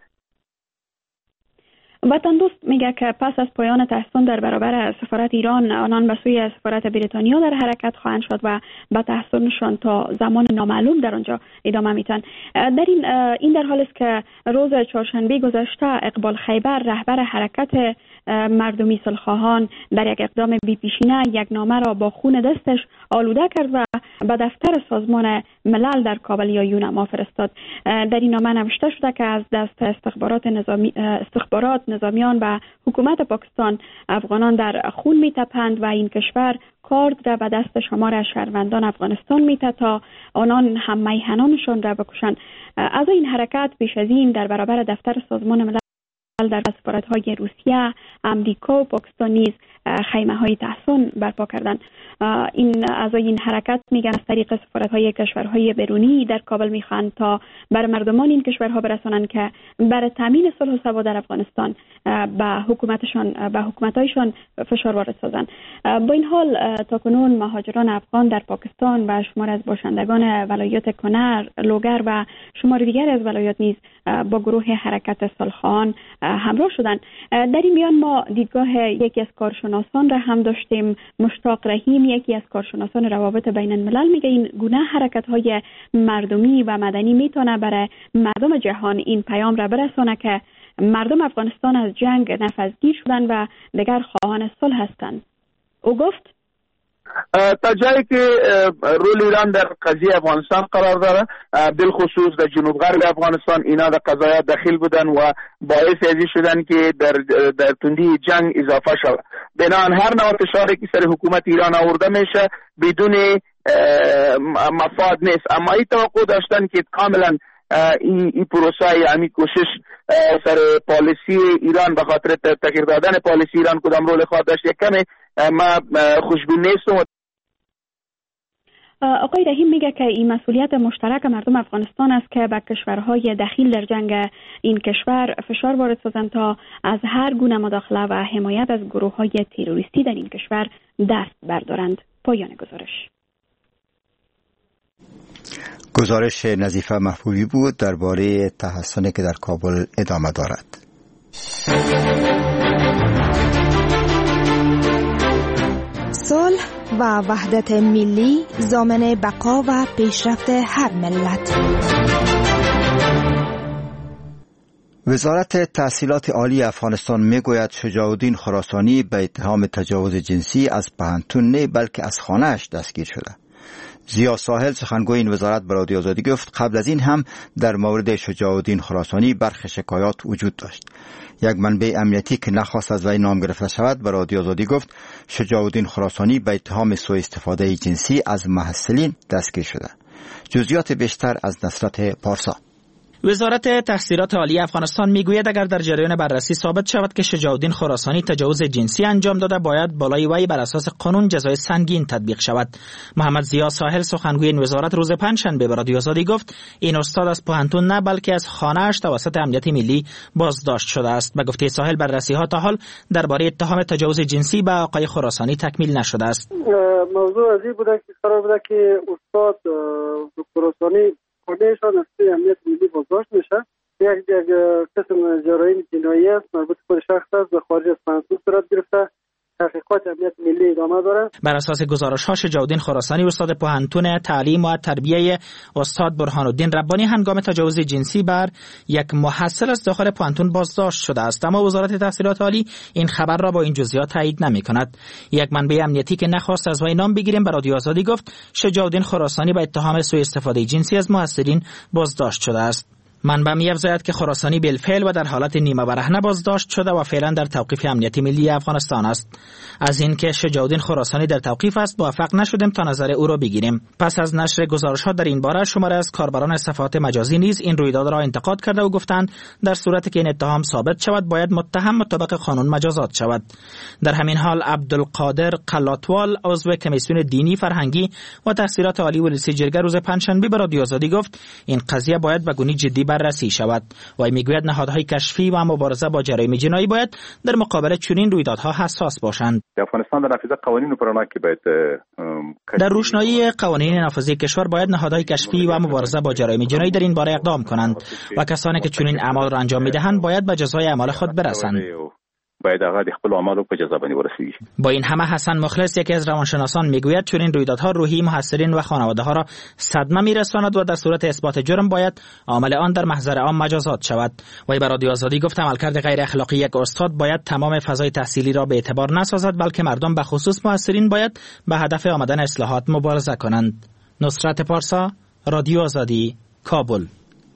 وطن دوست میگه که پس از پایان تحصن در برابر سفارت ایران، آنان به سوی سفارت بریتانیا در حرکت خواهند شد و به تحصنشان تا زمان نامعلوم در آنجا ادامه میتن. در این این در حال است که روز چهارشنبه گذشته اقبال خیبر، رهبر حرکت مردمی صلح‌خواهان، در یک اقدام بی‌پیشینه یک نامه را با خون دستش آلوده کرد و به دفتر سازمان ملل در کابل یا یونما فرستاد. در این نامه نوشته شده که از دست استخبارات نظامی استخبارات نظامیان و حکومت پاکستان افغانان در خون میتپند و این کشور کارد را به دست شمار شهروندان افغانستان میته تا آنان هم میهنانشان را بکشند. از این حرکت پیش از این در برابر دفتر سازمان ملل در سفارت‌های روسیه، امریکا و پاکستان نیز خیمه‌های تحصن برپا کردند. این اعضای این حرکت میگن از طریق سفارت‌های کشورهای بیرونی در کابل میخواهند تا بر مردمان این کشورها برسانند که برای تامین صلح و ثبات در افغانستان به حکومتشان به حکومت‌هایشان فشار وارد سازند. با این حال تاکنون مهاجران افغان در پاکستان و شمار از باشندگان ولایات کنر، لوگر و شمار دیگر از ولایات نیز با گروه حرکت صلح‌خواهان همراه شدند. در این میان ما دیدگاه یکی از کارشناسان را هم داشتیم. مشتاق رحیم، یکی از کارشناسان روابط بین الملل، میگه این گونه حرکت‌های مردمی و مدنی میتونه برای مردم جهان این پیام را برسونه که مردم افغانستان از جنگ نفسگیر شدن و دیگر خواهان صلح هستند. او گفت تا جایی که رول ایران در قضیه افغانستان قرار داره، بالخصوص در جنوب غرب افغانستان اینا در قضایا دخیل بودن و باعث ازی شدن که در در تندی جنگ اضافه شود. بنابراین هر نوع فشاری که سر حکومت ایران آورده میشه بدون مفاد نیست. اما این توقع داشتن که کاملا این این پروسه یعنی کوشش سر پالیسی ایران به خاطر تغییر دادن پالیسی ایران کدام رول خواهد داشت یک کمی ما خوشبین نیستم. آقای رحیم میگه که این مسئولیت مشترک مردم افغانستان است که به کشورهای دخیل در جنگ این کشور فشار وارد سازند تا از هر گونه مداخله و حمایت از گروه‌های تروریستی در این کشور دست بردارند. پایان گزارش. گزارش نظیفه محبوبی بود درباره تحصنی که در کابل ادامه دارد. صلح و وحدت ملی ضامن بقا و پیشرفت هر ملت. وزارت تحصیلات عالی افغانستان میگوید شجاع الدین خراسانی به اتهام تجاوز جنسی از پوهنتون نه بلکه از خانه‌اش دستگیر شده. زیا ساحل سخنگوی این وزارت به رادیو آزادی گفت قبل از این هم در مورد شجاع الدین خراسانی برخی شکایات وجود داشت. یک منبع امنیتی که نخواست از وی نام گرفته شود به رادیو آزادی گفت شجاع الدین خراسانی به اتهام سوء استفاده جنسی از محصلین دستگیر شده. جزئیات بیشتر از نصرت پارسا. وزارت تحصیلات عالی افغانستان میگوید اگر در جریان بررسی ثابت شود که شجاع الدین خراسانی تجاوز جنسی انجام داده باید بالای وی بر اساس قانون جزای سنگین تطبیق شود. محمد زیا ساحل سخنگوی این وزارت روز پنجشنبه به رادیو آزادی گفت این استاد از پوهنتون نه بلکه از خانه‌اش توسط امنیت ملی بازداشت شده است. به گفته ساحل بررسی ها تا حال درباره اتهام تجاوز جنسی به آقای خراسانی تکمیل نشده است. موضوع از این بوده که قرار بوده که استاد خراسانی خودشان از سوی امنیت ملی بازداشت میشه. یک یک قسم جرایم جنایی است مربوط به شخص است و خارج از پوهنتون صورت گرفته. تحقیقات امنیت ملی ادامه داره. بر اساس گزارش ها شجاع الدین خراسانی استاد پوهنتون تعلیم و تربیه استاد برهان الدین ربانی هنگام تجاوز جنسی بر یک محصل از داخل پوهنتون بازداشت شده است، اما وزارت تحصیلات عالی این خبر را با این جزئیات تایید نمی کند. یک منبع امنیتی که نخواست از وی نام بگیریم به رادیو آزادی گفت شجاع الدین خراسانی به اتهام سوء استفاده جنسی از محصلین بازداشت شده است. منبع می‌افزاید که خراسانی بالفعل و در حالت نیمه برهنه بازداشت شده و فعلا در توقیف امنیتی ملی افغانستان است. از اینکه شجاع الدین خراسانی در توقیف است موفق نشدیم تا نظر او را بگیریم. پس از نشر گزارش‌ها در این باره شماره از کاربران صفحات مجازی نیز این رویداد را انتقاد کرده و گفتند در صورتی که این اتهام ثابت شود باید متهم مطابق قانون مجازات شود. در همین حال عبدالقادر قلاتوال عضو کمیسیون دینی فرهنگی و تحصیلات عالی ولسی جرگه روز پنجشنبه به رادیو آزادی گفت این قضیه باید به گونه جدی بررسی شود. و میگوید نهادهای کشفی و مبارزه با جرایم جنایی باید در مقابل چنین رویدادها حساس باشند. افغانستان در نافذه قوانین پرانا که باید در روشنایی قوانین نافذه کشور باید نهادهای کشفی و مبارزه با جرایم جنایی در این باره اقدام کنند و کسانی که چنین اعمال را انجام میدهند باید به جزای اعمال خود برسند. باید هغه د خپل اعمالو په جزا باندې ورسیږي. با این همه حسن مخلص یکی از روانشناسان میگوید چنین رویدادها روحی محصلین و خانواده ها را صدمه میرساند و در صورت اثبات جرم باید عامل آن در محضر عام مجازات شود. وی به رادیو آزادی گفت عملکرد غیر اخلاقی یک استاد باید تمام فضای تحصیلی را به اعتبار نسازد بلکه مردم به خصوص محصلین باید به هدف آمدن اصلاحات مبارزه کنند. نصرت پارسا، رادیو آزادی، کابل.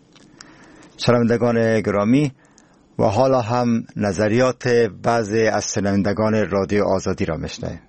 شنوندگان گرامی، و حالا هم نظریات بعضی از شنوندگان رادیو آزادی را میشنویم.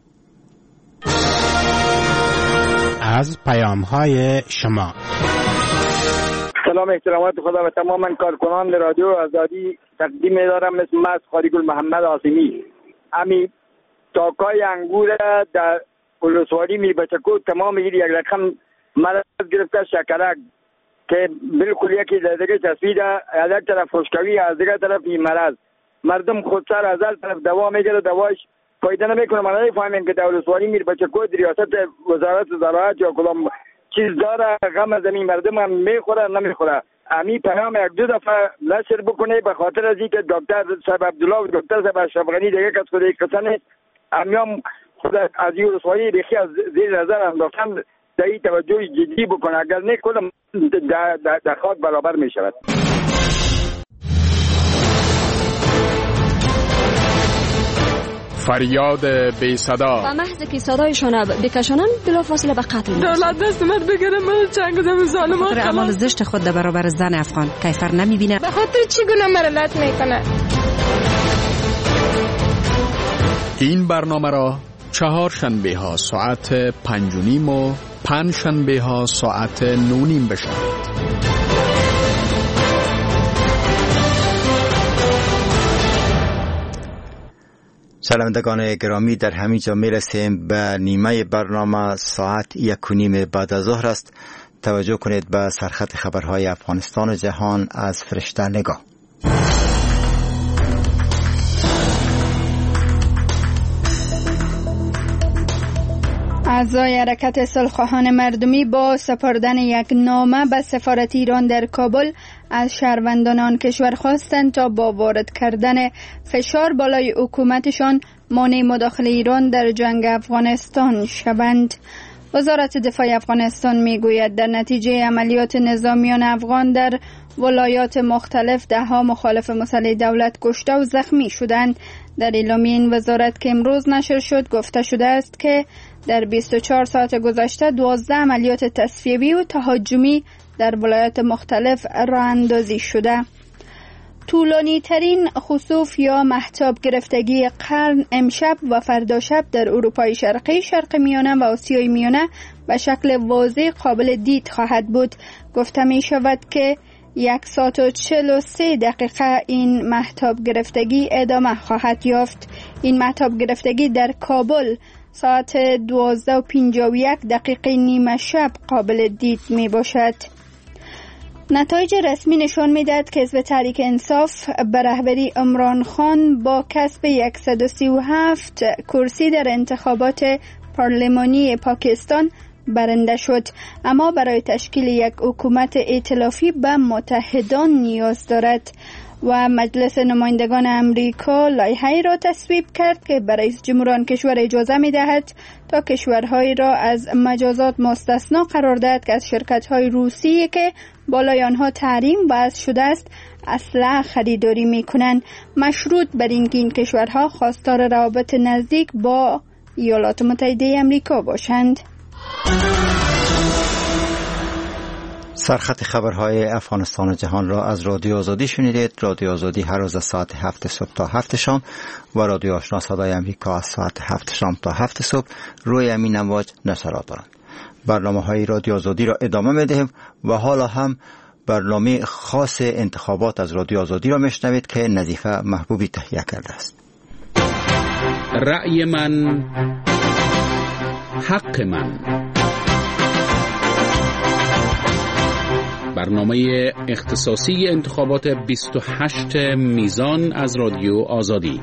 از پیام‌های شما. سلام احترامات خدا و تماما کارکنان رادیو آزادی تقدیم می‌دارم. مثل من خاریگل محمد عاصمی. امی تاکای انگور در ولسوالی میربچکو تمام این یک رقم مرض گرفته شکرک که بالکل یکی در دیگه تصویر از یک طرف خوشکوی از دیگه طرف این مرض مردم خودسر از هر طرف دوا میگیره دوایش فایده نمیکنه. ما نمیفهمیم که دولتواری میر بچه کود ریاست وزارت زراعت یا کدام چیز داره غم زمین مردم هم میخوره نمیخوره. امی پیام یک دو دفعه نشر بکنه به خاطر از اینکه دکتر صاحب عبدالله و دکتر صاحب اشرف غنی دیگه کس خود یک قصه نیست. امی هم خود از این رسوایی بخی از زیر نظر انداختن در این توجه جدی بکنه. اگر نه کدام در خاک برابر می شود. فریاد بی صدا و محض که صدایشان بکشانن بلافاصله به قتل می‌رسند. دولت دست من بگیره من چنگ زمین ظالمان خلاص. اعمال زشت خود در برابر زن افغان کیفر نمیبینه. به خاطر چی گناه مرا لط میکنه؟ این برنامه را چهار شنبه ها ساعت پنج و نیم و پنج شنبه ها ساعت نه و نیم بشنوید. شنوندگان گرامی، در همین جا میرسیم به نیمه برنامه. ساعت یک و نیم بعد از ظهر است. توجه کنید به سرخط خبرهای افغانستان و جهان از فرشته نگاه. اعضای حرکت صلح‌خواهان مردمی با سپردن یک نامه به سفارت ایران در کابل از شهروندان آن کشور خواستند تا با وارد کردن فشار بالای حکومتشان مانع مداخله ایران در جنگ افغانستان شوند. وزارت دفاع افغانستان میگوید در نتیجه عملیات نظامیان افغان در ولایات مختلف ده ها مخالف مسلح دولت کشته و زخمی شدند. در اعلامیه این وزارت که امروز نشر شد گفته شده است که در بیست و چهار ساعت گذشته دوازده عملیات تصفیه‌ای و تهاجمی در ولایات مختلف راه اندازی شده. طولانی ترین خسوف یا مهتاب گرفتگی قرن امشب و فردا شب در اروپای شرقی، شرق میانه و آسیای میانه به شکل واضح قابل دید خواهد بود. گفته می شود که یک ساعت و چهل و سه دقیقه این مهتاب گرفتگی ادامه خواهد یافت. این مهتاب گرفتگی در کابل ساعت دوازده و پنجاه و یک دقیقه نیمه شب قابل دید می باشد. نتایج رسمی نشان می‌دهد که حزب تحریک انصاف به رهبری عمران خان با کسب صد و سی و هفت کرسی در انتخابات پارلمانی پاکستان برنده شد، اما برای تشکیل یک حکومت ائتلافی به متحدان نیاز دارد و مجلس نمایندگان امریکا لایحه‌ای را تصویب کرد که برای رئیس جمهور کشور اجازه می‌دهد تا کشورهایی را از مجازات مستثنا قرار دهد که از شرکت‌های روسی که بالای آنها تحریم وضع شده است اسلحه خریداری می‌کنند، مشروط بر اینکه این کشورها خواستار روابط نزدیک با ایالات متحده آمریکا باشند. سرخط خبرهای افغانستان و جهان را از رادیو آزادی شنیدید. رادیو آزادی هر روز از ساعت هفت صبح تا هفت شام و رادیو آشنا صدای امریکا از ساعت هفت شام تا هفت صبح روی همین امواج نشرات دارند. برنامه های رادیو آزادی را ادامه می‌دهیم و حالا هم برنامه خاص انتخابات از رادیو آزادی را میشنوید که نظیفه محبوبی تهیه کرده است. رأی من حق من، برنامه اختصاصی انتخابات بیست و هشت میزان از رادیو آزادی.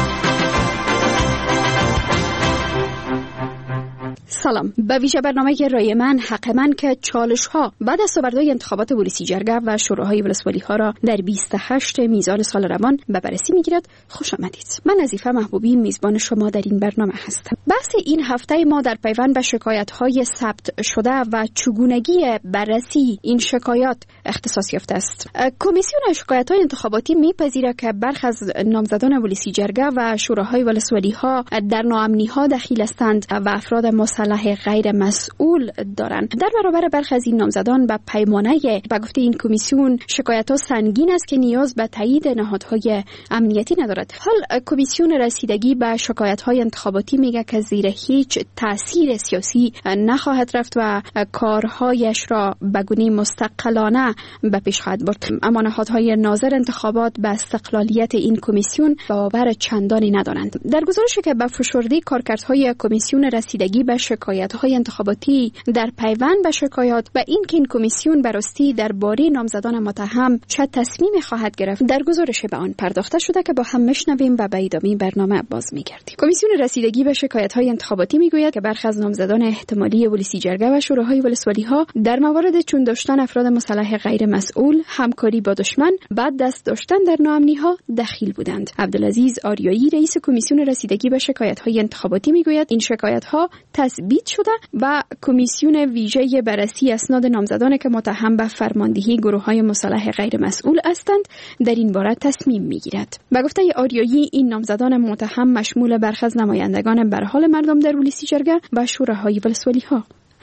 سلام. به ویژه برنامه رای من حق من که چالش ها بعد از سوبردهای انتخابات پلیسی جرگه و شوراهای ولسوالی ها را در بیست و هشت میزان سال روان به بررسی میگیرد. خوش آمدید. من نظیفه محبوبی میزبان شما در این برنامه هستم. بحث این هفته ما در پیوند به شکایت های ثبت شده و چگونگی بررسی این شکایات اختصاص یافته است. کمیسیون شکایت های انتخاباتی میپذیرد که برخی از نامزدان پلیسی جرگه و شوراهای ولسوالی ها در ناامنی ها دخیل هستند و افراد مسلح غیر مسئول دارند. در برابر برخی از این نامزدان به پیمانه به گفته این کمیسیون شکایت ها سنگین است که نیاز به تایید نهادهای امنیتی ندارد. حال کمیسیون رسیدگی به شکایت های انتخاباتی میگه که زیر هیچ تاثیر سیاسی نخواهد رفت و کارهایش را به گونه مستقلانه به پیش خواهد برد. اما نهادهای ناظر انتخابات به استقلالیت این کمیسیون باور چندانی ندارند. در گزارشی که به فشرده کارکردهای کمیسیون رسیدگی به شکایت‌های انتخاباتی در پیوند به شکایات و این که این کمیسیون براستی درباره نامزدان متهم چه تصمیمی خواهد گرفت در گزارش به آن پرداخته شده که با هم میشنویم و به ادامه برنامه باز می‌گردیم. کمیسیون رسیدگی به شکایت‌های انتخاباتی میگوید که برخی از نامزدان احتمالی پلیسی جرگه و شوراهای ولسوالی‌ها در موارد چون داشتن افراد مسلح غیر مسئول، همکاری با دشمن، بعد دست داشتن در ناامنی‌ها دخیل بودند. عبدالعزیز آریایی رئیس کمیسیون رسیدگی به شکایت‌های انتخاباتی میگوید این شکایت‌ها تثبیت شده و کمیسیون ویژه بررسی اسناد نامزدان که متهم به فرماندهی گروه‌های مسلح غیر مسئول هستند در این باره تصمیم می‌گیرد. به گفته آریایی این نامزدان متهم مشمول برخی از نمایندگان برحال مردم در پلیسی جرگه و شوراهای ولسوالی‌ها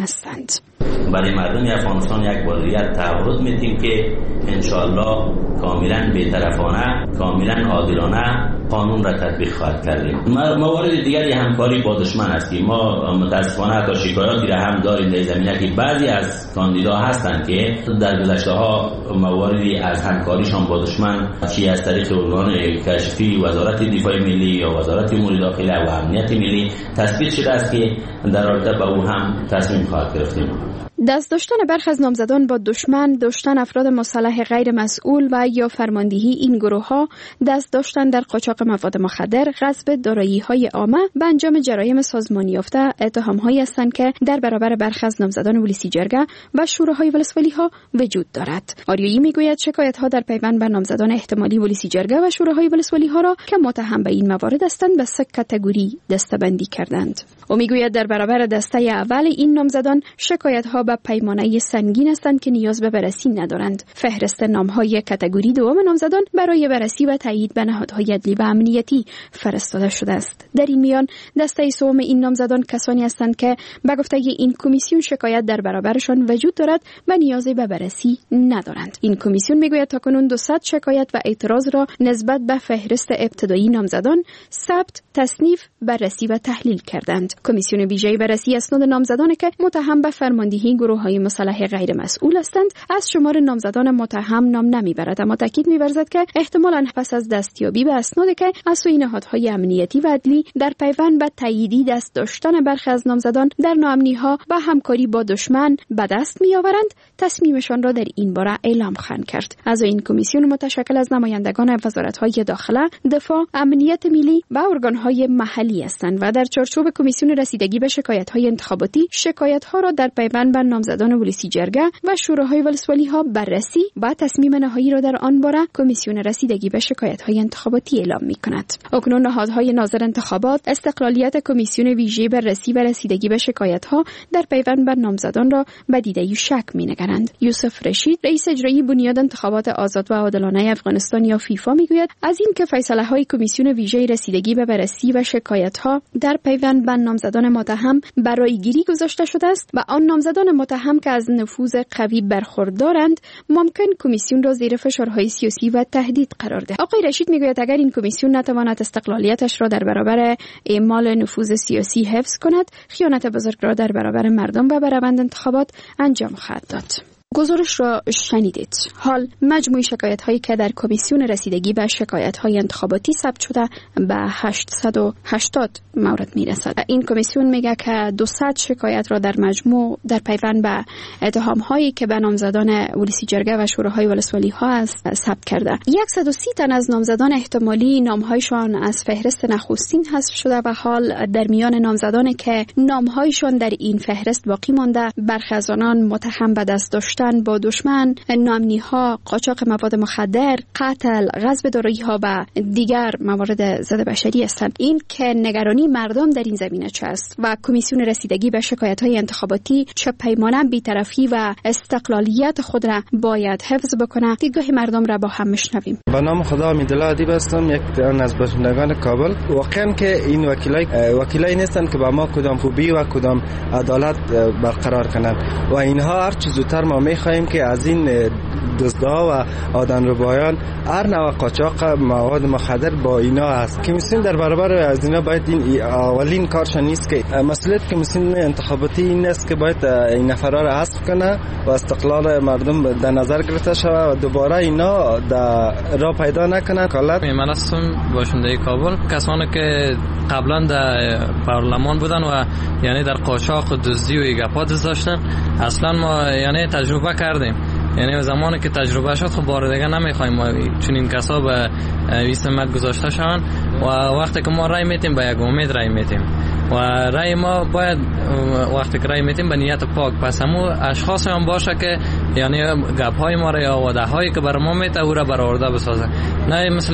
هستند. برای مردم افغانستان یک بار دیگر تعهد میدیم که انشاءالله کاملا بی‌طرفانه، کاملا عادلانه قانون را تطبیق خواهد کردیم. موارد دیگری همکاری با دشمن است که ما متاسفانه تا شکایاتی را هم داریم در زمینه که بعضی از کاندیدا هستند که در گذشته ها مواردی از همکاریشان با دشمن چی از طریق ارگان کشفی وزارت دفاع ملی یا وزارت امور داخله و امنیت ملی تثبیت شده است که در رابطه با او هم تصمیم خواهد گرفتیم. دست داشتن برخی از نامزدان با دشمن، داشتن افراد مسلح غیر مسئول و یا فرماندهی این گروه ها، دست داشتن در قاچاق مواد مخدر، غصب دارایی های عامه و انجام جرایم سازمانی یافته اتهام هایی هستند که در برابر برخی از نامزدان ولسی جرگه و شوراهای ولسوالی ها وجود دارد. آریایی میگوید شکایت ها در پیوند به نامزدان احتمالی ولسی جرگه و شوراهای ولسوالی ها را که متهم به این موارد هستند به سه کاتگوری دسته‌بندی کردند. او میگوید در برابر دسته اول این نامزدان شکایت ها به پیمانه سنگین هستند که نیاز به بررسی ندارند. فهرست نام‌های کاتگوری دوم نامزدان برای بررسی و تایید به نهادهای عدلی و امنیتی فرستاده شده است. در این میان دسته سوم این نامزدان کسانی هستند که به گفته این کمیسیون شکایت در برابرشان وجود دارد و نیازی به بررسی ندارند. این کمیسیون میگوید تاکنون دویست شکایت و اعتراض را نسبت به فهرست ابتدایی نامزدان ثبت، تصنیف، بررسی و تحلیل کردند. کمیسیون ویژه بررسی اسناد نامزدانی که متهم به فرماندهی گروه‌های مسلح غیر مسئول هستند از شمار نامزدان متهم نام نمیبرد، اما تاکید می‌ورزد که احتمالاً پس از دستیابی به اسنادی که از سوی نهادهای امنیتی و عدلی در پیوند به تاییدی دست داشتن برخی از نامزدان در ناامنی‌ها و همکاری با دشمن به دست می‌آورند، تصمیمشان را در این باره اعلام خواهند کرد. از این کمیسیون متشکل از نمایندگان وزارت‌های داخله، دفاع، امنیت ملی و ارگان‌های محلی هستند و در چارچوب کمیسیون رسیدگی به شکایت‌های انتخاباتی شکایت‌ها را در پیوند به نامزدان ولسی جرگه و شوراهای ولسوالی ها بررسی و تصمیم نهایی را در آن باره کمیسیون رسیدگی به شکایت‌های انتخاباتی اعلام می‌کند. اکنون نهادهای ناظر انتخابات استقلالیت کمیسیون ویژه بررسی و رسیدگی به شکایت‌ها در پیوند به نامزدان را به دیده شک می‌نگرند. یوسف رشید، رئیس اجرایی بنیاد انتخابات آزاد و عادلانه افغانستان یا فیفا میگوید از این که فیصله‌های کمیسیون ویژه رسیدگی به بررسی و شکایت‌ها در پیوند به نامزدان متهم برای گیری گذاشته شده است و آن نامزدان متهم که از نفوذ قوی برخوردارند ممکن کمیسیون را زیر فشارهای سیاسی و تهدید قرار دهد. آقای رشید میگوید اگر این کمیسیون نتواند استقلالیتش را در برابر اعمال نفوذ سیاسی حفظ کند، خیانت بزرگ را در برابر مردم و برابر انتخابات انجام خواهد داد. گزارش را شنیدید. حال مجموع شکایت هایی که در کمیسیون رسیدگی به شکایت های انتخاباتی ثبت شده به هشتصد و هشتاد مورد می رسد. این کمیسیون میگه که دویست شکایت را در مجموع در پیوند به اتهام هایی که به نامزدان ولسی جرگه و شوراهای ولسوالی ها است ثبت کرده. صد و سی تن از نامزدان احتمالی نامهایشان از فهرست نخستین حذف شده و حال در میان نامزدانی که نامهایشان در این فهرست باقی مانده، برخی از آنان متهم به دست داشتن با دشمن، ناامنی ها، قاچاق مواد مخدر، قتل، غصب دارایی ها و دیگر موارد ضد بشری هستند. این که نگرانی مردم در این زمینه چه است و کمیسیون رسیدگی به شکایت های انتخاباتی چه پیمانه بی‌طرفی و استقلالیت خود را باید حفظ بکنه، دیدگاه مردم را با هم میشنویم. به نام خدا امیدالله ادیب هستم، یک از باشندگان کابل. واقعا که این وکیلای وکیلای نیستن که با ما کدام خوبی و کدام عدالت برقرار کنند و اینها هر چه زودتر ما می‌خواهیم که از این دزدها و آدمربایان هر نوع قاچاق مواد مخدر با اینا هست. کمیسیون در برابر از اینا باید این اولین کارش نیست که مسئولیت کمیسیون انتخاباتی این است که باید این نفرا را حذف کنه و استقلال مردم در نظر گرفته شود و دوباره اینا در راه پیدا نکنه. کالت من هستم باشنده کابل. کسانی که قبلا در پارلمان بودن و یعنی در قاچاق و دزدی و گپا دست داشتن، اصلا ما یعنی تجربه کردیم. یعنی زمانی که تجربه شد خب بار دیگه نمیخوایم ما چون این کسا به ویسمت گذاشته شون و وقتی که ما رای میتیم به یک امید رای میتیم و رای ما باید وقتی که رای میتیم به نیت پاک، پس همو اشخاص هم باشه که یعنی گپ های ما را یا وعده هایی که بر ما میته او را برآورده بسازه، نه مثل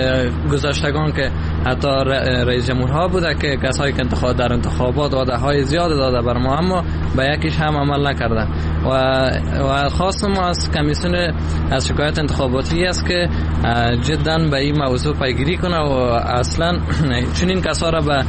گذاشتگان که حتی رئیس جمهورها بوده که کسایی که انتخاب در انتخابات وعده های زیاد داده بر ما اما به یکیش هم عمل نکرده و و خاص ما از کمیسیون از شکایت انتخاباتی است که جدا به این موضوع پیگیری کنه و اصلا چنین کسا را به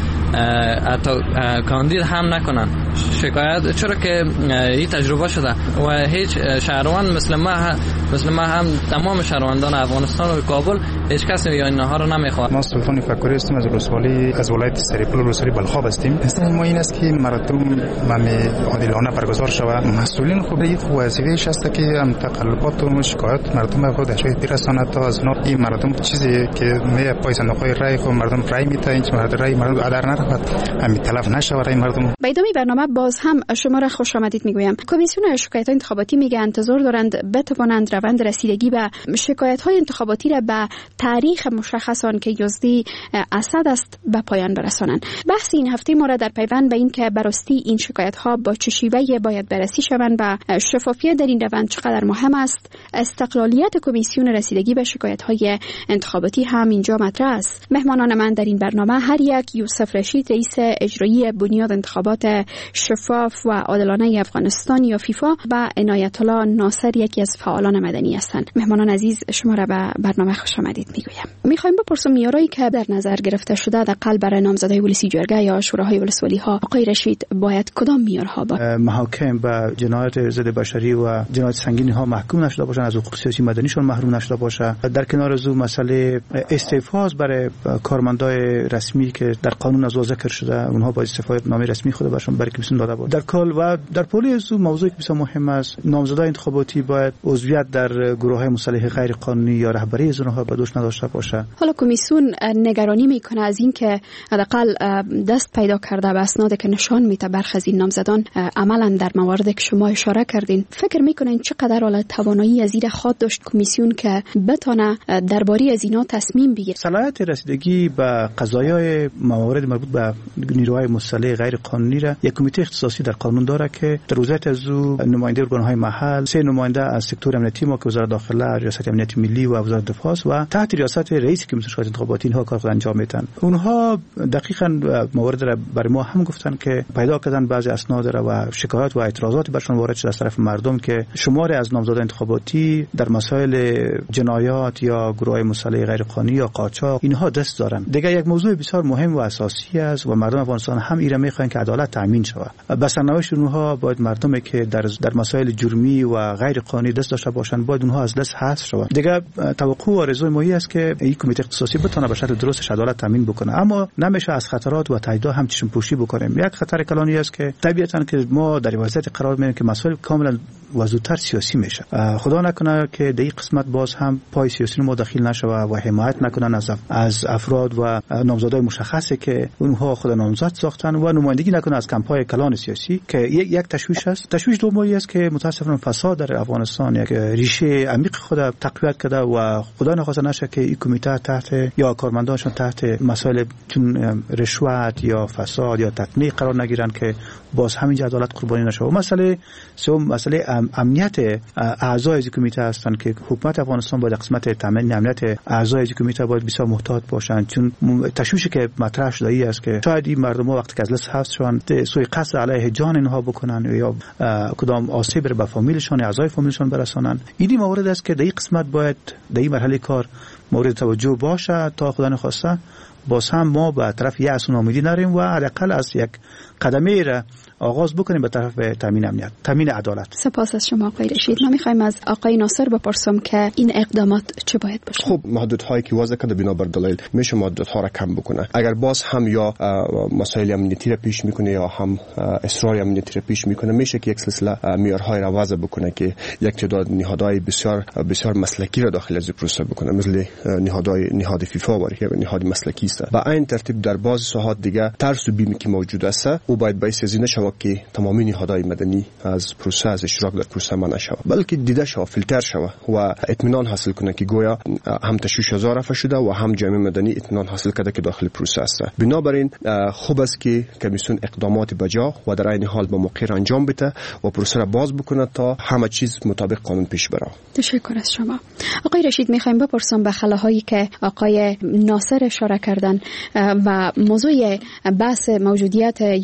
کاندید هم نکنن. شکایت چرا که این تجربه شده و هیچ شهروند مثل ما مثل ما هم تمام شهروندان افغانستان و کابل هیچ کسی یا اینها رو نمیخواد. ما سلطان فکری هستیم از ولسوالی از ولایت سریپل ولسوالی بلخاب هستیم. اصلا ما این است که مردم ممی عادلانه برگزار شود. مسئولین خود این وظیفه‌اش است که هم تقلبات و شکایت مردم خود اشای برساند تا از نوع این مردم چیزی که می پای صندوق‌های رای خود مردم رای میتاین چه مردم رای مردم ادر نرفت همین تلف نشه برای مردم. به ادامه برنامه باز هم شما را خوش آمدید میگویم. کمیسیون شکایت انتخاباتی میگه انتظار دارند بتوانند روند رسیدگی به شکایت‌های انتخاباتی را به تاریخ مشخص آن که یزدی اسد است به پایان برسانند. بحث این هفته ما را در پیوند به این که براستی این شکایت‌ها با چه شیوهی باید بررسی شوند و شفافیت در این روند چقدر مهم است، استقلالیت کمیسیون رسیدگی به شکایت‌های انتخاباتی هم اینجا مطرح است. مهمانان من در این برنامه هر یک یوسف رشید رئیس اجرایی بنیاد انتخابات شفاف و عادلانه افغانستان یا فیفا و عنایت الله ناصر یکی از فعالان مدنی هستند. مهمانان عزیز شما را به برنامه خوش آمدید میگویم. میخوایم بپرسم میارایی که در نظر گرفته شده در قلب برای نامزدهای ولسی جرگه یا شوراهای ولسوالی ها آقای رشید باید کدام میارها با محاکم به جنایت ضد بشری و جنایت سنگین ها محکوم نشده باشند، از حقوق سیاسی مدنیشون محروم نشده باشه. در کنار از اون مسئله استعفا برای کارمندای رسمی که در قانون از ذکر شده، اونها با استعفا نامه رسمی خود برشون برای کمیسیون داده بود. در کل و در پولی از موضوعی که بسیار مهم است، نامزدای انتخاباتی باید عضویت در گروه‌های مسلح غیر قانونی یا رهبری از اونها به دوش نداشته باشه. حالا کمیسیون نگرانی میکنه از این که حداقل دست پیدا کرده به اسنادی که نشان میده برخی از این نامزدان عملا در مواردی که شما اشاره کردین. فکر میکنین چقدر حالا توانایی از این خواهد داشت کمیسیون که بتونه درباره از اینا تصمیم بگیره؟ صلاحیت رسیدگی به قضایای موارد مربوط به نیروهای مسلح غیر قانونی را یک کمیته اختصاصی در قانون داره که در وزارت از او نماینده ارگان‌های محل، سه نماینده از سکتور امنیتی ما که وزارت داخله، ریاست امنیت ملی و وزارت دفاع و تحت ریاست رئیس کمیسیون شکایت انتخاباتی اینها کار انجام میدن. اونها دقیقاً موارد را برای ما هم گفتن که پیدا کردن بعضی اسناد را و شکایات و اعتراضات برشون وارد شده از طرف مردم که شمار از نامزدان انتخاباتی در مسائل جنایات یا گروه‌های مسلح غیر قانونی یا قاچاق اینها دست دارن. دیگه یک موضوع بسیار مهم و اساسی است و مردم افغانستان هم ایره میخوان که عدالت تامین شود. به سرنوشت اونها باید مردمی که در در مسائل جرمی و غیر قانونی دست داشته باشند باید اونها از دست حذف شود. دیگه توقع و آرزوی ما است که این کمیته اختصاصی بتونه به شکل درستش عدالت تامین بکنه، اما نمیشه از خطرات و تهدیدها هم چشم پوشی بکنیم. یک خطر کلانی است که طبیعتاً که ما در وضعیت قرار میگیریم که مسائل کاملا و زودتر سیاسی میشه. خدا نکنه که در این قسمت باز هم پای سیاسی ما داخل نشه و حمایت نکنن از از افراد و نامزدای مشخصی که اونها خود نامزد ساختن و نمایندگی نکنه از کمپای کلان سیاسی که یک یک تشویش است. تشویش دومی است که متاسفانه فساد در افغانستان یک ریشه عمیق خود تقویت کرده و خدا نخواسته نشه که این کمیته تحت یا کارمندانشون تحت مسائل چون رشوت یا فساد یا تقنیق قرار نگیرن که باز همین عدالت قربانی نشه. و مسئله سوم مسئله امنیت اعضای از کمیته هستند که حکومت افغانستان باید قسمت تامین امنیت اعضای از کمیته باید بسیار محتاط باشند، چون تشویشی که مطرح شده ای است که شاید این مردم وقتی که از لس حذف شوند سوی قصد علیه جان اینها بکنن یا کدام آسیب به فامیلشان یا اعضای فامیلشان برسانند. این موارد است که در این قسمت باید در این مرحله کار مورد توجه باشه تا خدا نخواسته باز هم ما به طرف یأس و ناامیدی نریم و حداقل از یک قدمی را آغاز بکنیم به طرف تامین امنیت، تامین عدالت. سپاس از شما آقای رشید. ما می‌خوایم از آقای ناصر بپرسم که این اقدامات چه باید باشه؟ خب محدودهایی که وضع کرده بنابر دلایل میشه محدودها را کم بکنه. اگر باز هم یا مسائل امنیتی را پیش میکنه یا هم اصرار امنیتی را پیش میکنه میشه که یک سلسله معیارهای را وضع بکنه که یک تعداد نهادهای بسیار بسیار مسلکی را داخل از پروسه بکنه، مثل نهادهای نهاد فیفا و نهاد مسلکی است. با این ترتیب در بعض ساحات دیگه ترس و بیمی که موجود است او باید باعث از این شود که تمامی نهادهای مدنی از پروسه از اشتراک در پروسه منع شود، بلکه دیده شود، فیلتر شود و اطمینان حاصل کنه که گویا هم تشویش هزار رفع شده و هم جامعه مدنی اطمینان حاصل کرده که داخل پروسه است. بنابراین خوب است که کمیسیون اقدامات بجا و در عین حال با موقع انجام بده و پروسه را باز بکنه تا همه چیز مطابق قانون پیش بره. تشکر از شما. آقای رشید میخوایم بپرسم به خلاهایی که آقای ناصر اشاره کردن و موضوع بحث موجودیت یا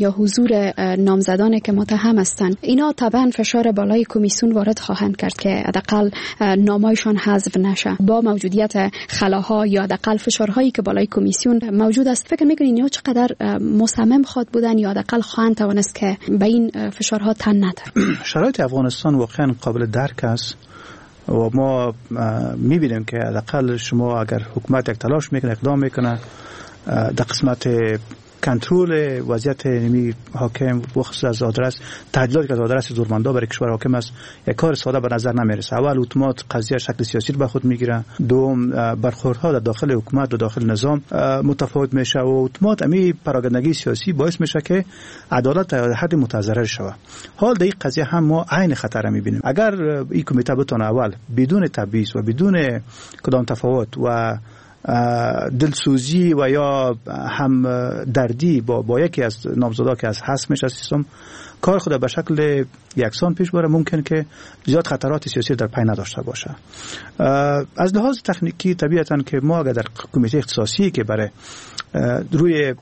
یا حضور نامزدان که متهم هستند، اینا طبعا فشار بالای کمیسیون وارد خواهند کرد که حداقل نامایشان حذف نشه. با موجودیت خلاها یا حداقل فشارهایی که بالای کمیسیون موجود است، فکر میکنین اینا چقدر مصمم خواد بودن یا حداقل خواهند توانست که به این فشارها تن ندهند؟ شرایط افغانستان واقعا قابل درک است و ما میبینیم که حداقل شما اگر حکومت یک تلاش میکنه، اقدام میکنه در قسمت کنترل وضعیت نمی حاکم بخصوص از آدرس تعدیلاتی که از آدرس زورمندا برای کشور حاکم است، یک کار ساده به نظر نمیرسه. اول اتومات قضیه شکل سیاسی رو به خود میگیره، دوم برخوردها در داخل حکومت و داخل نظام متفاوت میشه و اتومات امی پراگندگی سیاسی باعث میشه که عدالت در حد متضرر شود. حال در این قضیه هم ما عین خطر میبینیم. اگر این کمیته بتونه اول بدون تبعیض و بدون کدام تفاوت و دلسوزی و یا هم دردی با با یکی از نامزدا که از حذف میشه از سیستم کار خود به شکل یکسان پیش بره، ممکن که زیاد خطرات سیاسی در پی نداشته باشه. از لحاظ تکنیکی طبیعتاً که ما اگر در کمیته اختصاصی که برای روی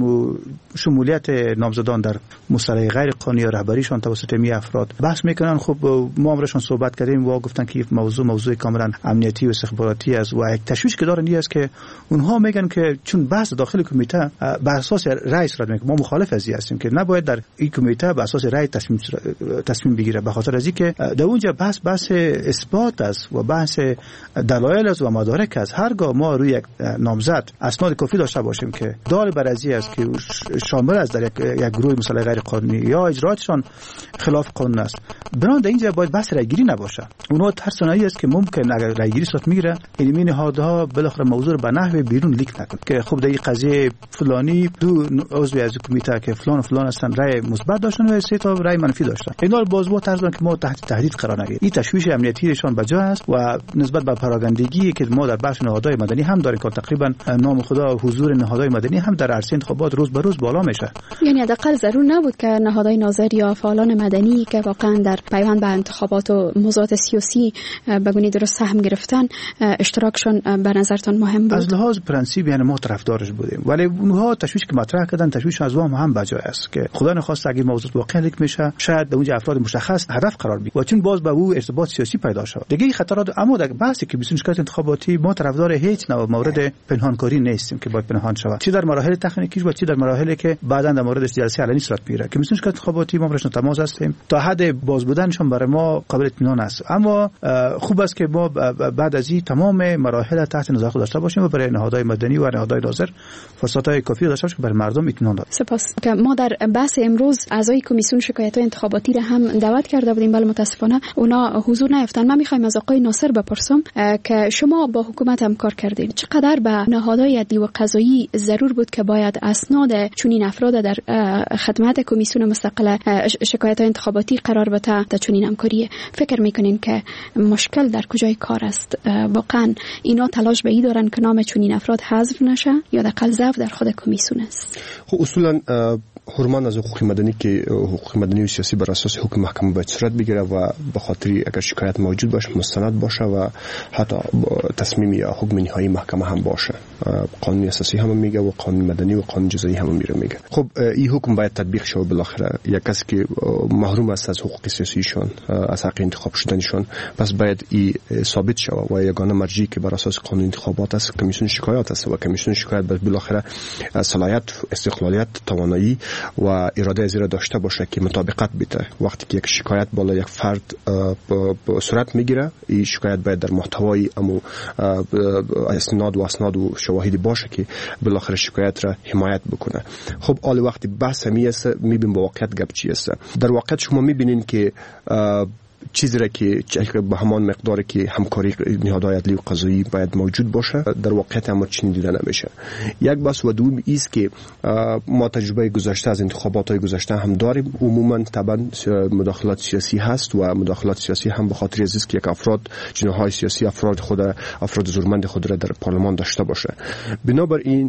شمولیت نامزدان در مصالحه غیر قانونی یا رهبریشان توسط می افراد بحث میکنن، خب ما امرشان صحبت کردیم و گفتن که موضوع موضوع کاملا امنیتی و استخباراتی است و یک تشویش که دارن است که اونها میگن که چون بحث داخل کمیته بر اساس رأی صورت میگه، ما مخالف از این هستیم که نباید در این کمیته بر اساس رأی تصمیم تصمیم بگیره، به خاطر از اینکه در اونجا بحث بحث اثبات است و بحث دلایل است و مدارک است. هرگاه ما روی یک نامزد اسناد کافی داشته باشیم که دال بر ازی است که شامل است در یک, یک گروه مصالحه غیر قانونی یا اجراتشان خلاف قانون است، بنابراین در اینجا باید بحث رأیگیری نباشه. اونها ترسانایی است که ممکن اگر رأیگیری صورت میگیره علمی نهادها بالاخره موضوع رو به نحو بیرون لیک نکنه که خب در این قضیه فلانی دو عضو از کمیته که فلان و فلان هستن رأی مثبت داشتن و سه تا رأی منفی داشتن، اینا باز با طرز که ما تحت تهدید قرار نگیریم. این تشویش امنیتیشان بجا است و نسبت به پراگندگی که ما در بخش نهادهای مدنی هم داریم که تقریبا نام خدا حضور نهادهای مدنی هم در عرصه انتخابات روز به روز بالا میشه. یعنی حداقل ضرور نبود که نهادهای ناظر یا فعالان مدنی که واقعا در پیوند به انتخابات و موضوعات سیاسی به گونه درست سهم گرفتن اشتراکشون به نظرتان مهم بود؟ از لحاظ پرنسیب یعنی ما طرفدارش بودیم، ولی اونها تشویش که مطرح کردن تشویش از وام هم بجای است که خدا نخواست اگه موضوع واقعا لیک میشه شاید اونجا افراد مشخص هدف قرار بگیره و چون باز به او ارتباط سیاسی پیدا شد دیگه خطرات. اما در بحثی که بیشتر شکایت انتخاباتی ما طرفدار هیچ نوع مورد پنهانکاری نیستیم که باید پنهان شود، چه در مراحل تکنیکی و چه در مراحلی که بعداً در موردش جلسه علنی صورت میگیره که مثلا شکایت انتخاباتی ما برشون تماس هستیم تا حد باز بودنشون برای ما قابل اطمینان است. اما خوب است که ما بعد از این تمام مراحل تحت نظر خود داشته باشیم و برای نهادهای مدنی و نهادهای ناظر فرصت‌های کافی داشته باشیم که برای مردم اطمینان داد. سپاس که ما در بحث امروز اعضای کمیسیون شکایت‌های انتخاباتی را هم دعوت کرده بودیم، ولی متاسفانه اونا حضور نیافتن. من می‌خوایم از آقای ناصر بپرسم که شما با حکومت همکار کردید، چقدر به نهادهای عدلی و قضایی ضرور بود که باید اسناد چنین افراد در خدمت کمیسیون مستقل شکایت‌های انتخاباتی قرار بده تا چنین همکاری؟ فکر می‌کنین که مشکل در کجای کار است؟ واقعا اینا تلاش به این دارن که نام چنین افراد حذف نشه یا حداقل ضعف در خود کمیسیون است؟ خب اصولا حرمان از حقوق مدنی که حقوق مدنی و سیاسی بر اساس حکم محکمه باید صورت بگیره و به خاطر اگر شکایت موجود باشه مستند باشه و حتی تصمیم یا حکم نهایی محکمه هم باشه. قانون اساسی هم میگه و قانون مدنی و قانون جزایی هم میره میگه. خب این حکم باید تطبیق شه. بالاخره یک کسی که محروم است از حقوق سیاسیشون، از حق انتخاب شدنشون، پس باید این ثابت شه و یگانه مرجعی که بر اساس قانون انتخابات است کمیسیون شکایات است و کمیسیون شکایت بالاخره صلاحیت، استقلالیت، توانایی و اراده از را داشته باشه که مطابقت بده. وقتی که یک شکایت بالا یک فرد صورت میگیره، این شکایت باید در محتوای امو اسناد و اسناد و شواهدی باشه که بالاخره شکایت را حمایت بکنه. خب حال وقتی بحث می است میبینیم با واقعیت گپ چی است. در واقعیت شما میبینین که چیزی را که به همان مقداری که همکاری نهادهای عدلی و قضایی باید موجود باشه در واقعیت اما چنین دیده نمیشه. یک بحث و دوم است که ما تجربه گذشته از انتخابات گذشته هم داریم. عموما طبعا مداخلات سیاسی هست و مداخلات سیاسی هم به خاطر از است که یک افراد جناحهای سیاسی افراد خود افراد زورمند خود را در پارلمان داشته باشه. بنابراین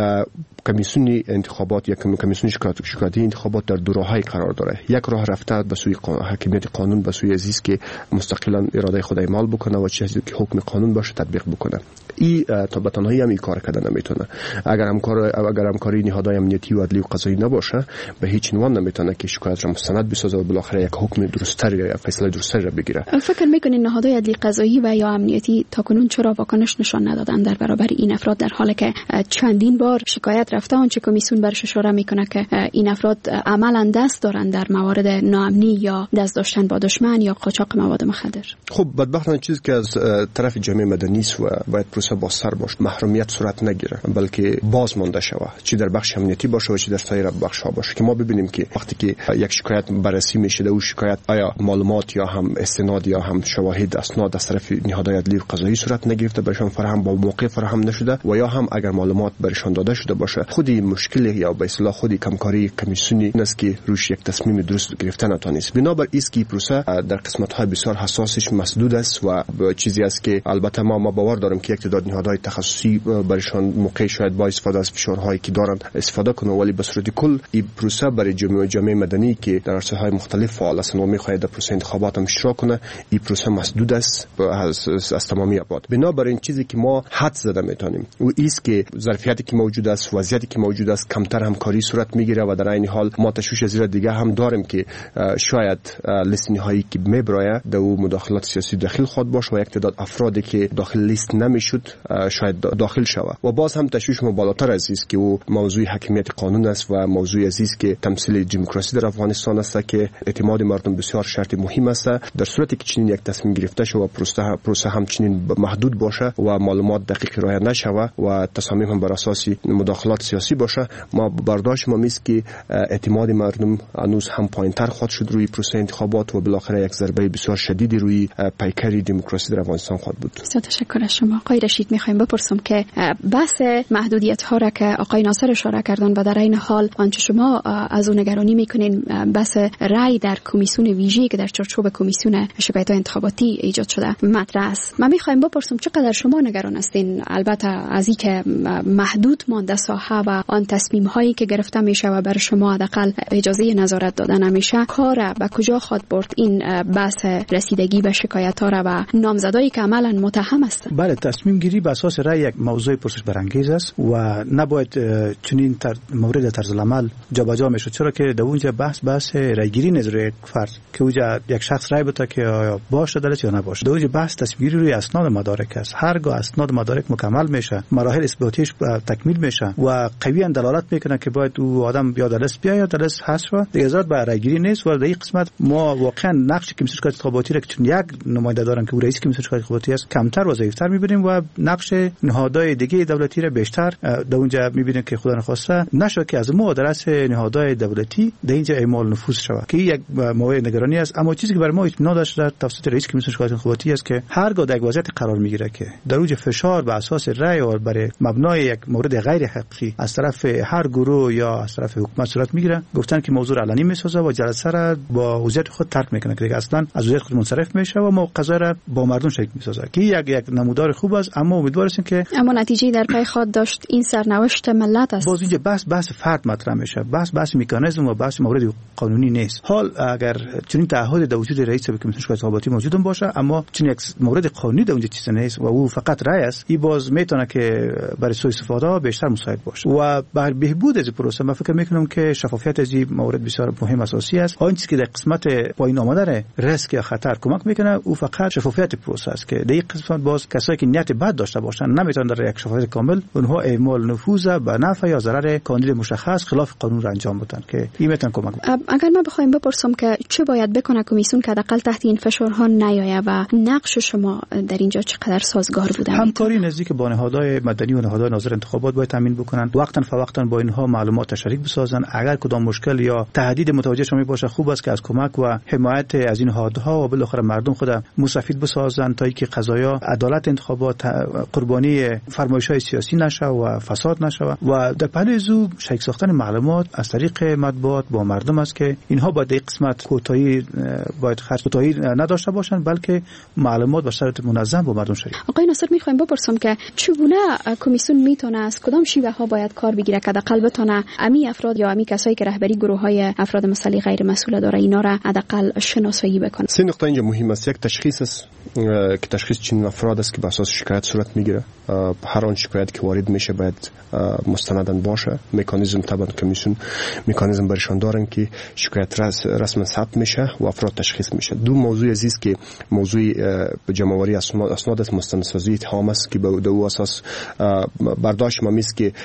کمیسیون انتخابات یا کمیسیون شکایتی انتخابات در دو راههای قرار داره. یک راه رفته به سوی حاکمیت قانون، به سوی است که مستقلا اراده خود اعمال بکنه و چیزی که حکم قانون باشه تطبیق بکنه. این تا به تنهایی هم این کار کردن نمیتونه. اگر همکار اگر همکاری نهادهای امنیتی و عدلی و قضایی نباشه به هیچ عنوان نمیتونه که شکایت را مستند بسازه و بالاخره یک حکم درستری یا فیصله درستری را بگیره. فکر میکنین نهادهای عدلی قضایی و یا امنیتی تاکنون چرا واکنش نشان ندادن در برابر این افراد، در حالی که چندین بار شکایت رفته آنچه کمیسیون برش اشاره میکنه که این افراد عملا دست دارن در موارد ناامنی یا دست داشتن با دشمن یا قاچاق مواد مخدر؟ خب بدبختانه چیزی که از طرف جامعه مدنی است و باید پروسه بازتر باشه، محرومیت صورت نگیره بلکه باز مانده شوه، چی در بخش امنیتی باشه و چی در سایر بخش ها باشه، که ما ببینیم که وقتی که یک شکایت بررسی میشه در اون شکایت آیا معلومات یا هم استناد یا هم شواهد اسناد از طرف نهادهای عدلی و قضایی صورت نگرفته، برشان فراهم با موقع فراهم نشده، و یا هم اگر معلومات برشان داده شده باشه خودی مشکل یا به اصطلاح خودی کمکاری کمیسیونی است که روش یک تصمیم درست گرفتن نتونست. بنابر است که پروسه در قسمت های بسیار حساسش مسدود است و چیزی است که البته ما ما باور داریم که یک تعداد نهادهای تخصصی برشان موقع شاید با استفاده از فشارهایی که دارند استفاده کنه، ولی به صورت کل این پروسه برای جامعه جامعه مدنی که در عرصه‌های مختلف فعال است و می‌خواهد در پروسه انتخابات هم اشتراک کنه، این پروسه مسدود است از از, از تمامی ابعاد. بنابراین چیزی که ما حد زده میتونیم و است که ظرفیتی که موجود است، وضعیتی که موجود است، کمتر همکاری صورت میگیره و در این حال ما تشویش زیر دیگه هم داریم که شاید لیست نهایی که میبره در مداخلات سیاسی داخل خود باشه و یک تعداد افرادی که داخل لیست نمیشد شاید داخل شوه. و باز هم تشویش ما بالاتر از است که او موضوع حاکمیت قانون است و موضوع عزیز که تمثیل دموکراسی در افغانستان است که اعتماد مردم بسیار شرط مهم است. در صورتی که چنین یک تصمیم گرفته شود و پروسه پروسه همچنین محدود باشه و معلومات دقیق رعایت نشود و تصامیم هم بر اساس مداخلات سیاسی باشه، ما برداشت ما میست که اعتماد مردم هنوز هم پایینتر خواهد شد روی پروسه انتخابات و بالاخره یک ضربه بسیار شدیدی روی پیکری دموکراسی در افغانستان خواهد بود. بسیار تشکر از شما. آقای رشید، میخوایم بپرسم که بحث محدودیت ها را که آقای ناصر اشاره کردن و در این حال آنچه شما از اون نگرانی میکنین بحث رأی در کمیسیون ویژه‌ای که در چارچوب کمیسیون شکایت‌های انتخاباتی ایجاد شده مطرح است، من میخوایم بپرسم چقدر شما نگران هستین البته از اینکه محدود مانده ساحه و آن تصمیم هایی که گرفته میشه و بر شما حداقل اجازه نظارت دادن نمیشه، کار به کجا خواهد برد این بحث رسیدگی به شکایت ها و نامزدایی که عملا متهم است؟ بله، تصمیم گیری به اساس رأی یک موضوع پرسش برانگیز است و نباید چنین تر مورد طرز العمل جابجا میشه، چرا که در اونجا بحث بحث رأی گیری نظر یک فرد که اونجا یک شخص رأی بده که آیا باشه دلش یا نباشه. در اونجا بحث تصمیم گیری روی اسناد مدارک است. هرگاه اسناد مدارک مکمل میشه، مراحل اثباتیش تکمیل میشه و قویاً دلالت میکنه که باید او آدم یا دلس بیا یا دلس حذف و دیگه زاد به رأی گیری نیست. و در این قسمت ما واقعا نقش کمیسیون شکایت انتخاباتی را که چون یک نماینده دارن که او رئیس کمیسیون شکایت انتخاباتی است کمتر و ضعیف‌تر می‌بینیم و نقش نهادهای دیگه دولتی را بیشتر در اونجا می‌بینیم که خدا نخواسته نشه که از ما درس نهادهای دولتی در اینجا اعمال نفوذ شود که یک موضوع نگرانی است. اما چیزی که برای ما اطمینان داشت در توسط رئیس کمیسیون شکایت انتخاباتی است که هرگاه در وضعیت قرار میگیره که در اوج فشار به اساس رأی و برای مبنای یک مورد غیر حقیقی از طرف هر گروه یا از طرف حکومت صورت میگیره، گفتن که موضوع علنی میسازه و جلسه را با وضعیت خود ترک میکنه که دیگه اصلا از وضعیت خود منصرف میشه و ما قضا را با مردم شریک میسازه که یک یک نمودار خوب است. اما امیدوار هستیم که اما نتیجه در پی خود داشت این سرنوشت ملت است. باز اینجا بحث بحث فرد مطرح میشه، بحث بحث مکانیزم و بحث مورد قانونی نیست. حال اگر چنین تعهد در وجود رئیس کمیسیون شکایت انتخاباتی موجود باشه اما چنین یک مورد قانونی در اونجا چیزی نیست و او فقط رأی است، این باز میتونه که برای سوء استفاده بیشتر مساعد باشه و بر بهبود از پروسه من فکر میکنم که شفافیت از این مورد بسیار مهم اساسی است. آن چیزی که در قسمت پایین آمده ریسک یا خطر کمک میکنه او فقط شفافیت پروسه است که در این قسمت باز کسایی که نیت بد داشته باشن نمیتونن در یک شفافیت کامل اونها اعمال نفوذ به نفع یا ضرر کاندید مشخص خلاف قانون را انجام بدن که این میتونه کمک بکنه. اگر ما بخوایم بپرسم که چه باید بکنه کمیسیون که حداقل تحت این فشارها نیاید و نقش شما در اینجا چقدر سازگار بوده؟ همکاری نزدیک با نهادهای مدنی و نهادهای ناظر انتخابات باید تامین بکنن، وقتا فوقتا با اینها معلومات شریک بسازن. اگر کدام مشکل یا تهدید متوجه شما باشه خوب است که از کمک و حمایت از این نهادها و بالاخره مردم خود مستفید بسازن تا اینکه قضایا عدالت انتخابات قربانی فرمایش‌های سیاسی نشه و فساد نشه و در پهلوی زو شریک ساختن معلومات از طریق مطبوعات با مردم است که اینها باید در قسمت کوتاهی باید خرج کوتاهی نداشته باشند بلکه معلومات به صورت منظم با مردم شریک. آقای ناصر میخوایم بپرسم که چگونه کمیسیون میتونه از کدام شیوه ها باید کار بگیره که حداقل بتونه امی افراد یا امی کسایی که رهبری گروه های افراد مسئله غیر مسئول داره اینا را حداقل شناسایی رسیدگی بکنه. سه نقطه اینجا مهم است. یک تشخیص است که تشخیص چنین افراد است که بر اساس شکایت صورت میگیره. هر آن شکایت که وارد میشه باید مستندن باشه. مکانیزم طبعا کمیسیون مکانیزم برشان دارن که شکایت رس رسما ثبت میشه و افراد تشخیص میشه. دو موضوع عزیز که موضوع جمع‌آوری اسناد است، مستندسازی اتهام است که به دو اساس برداشت ما میست که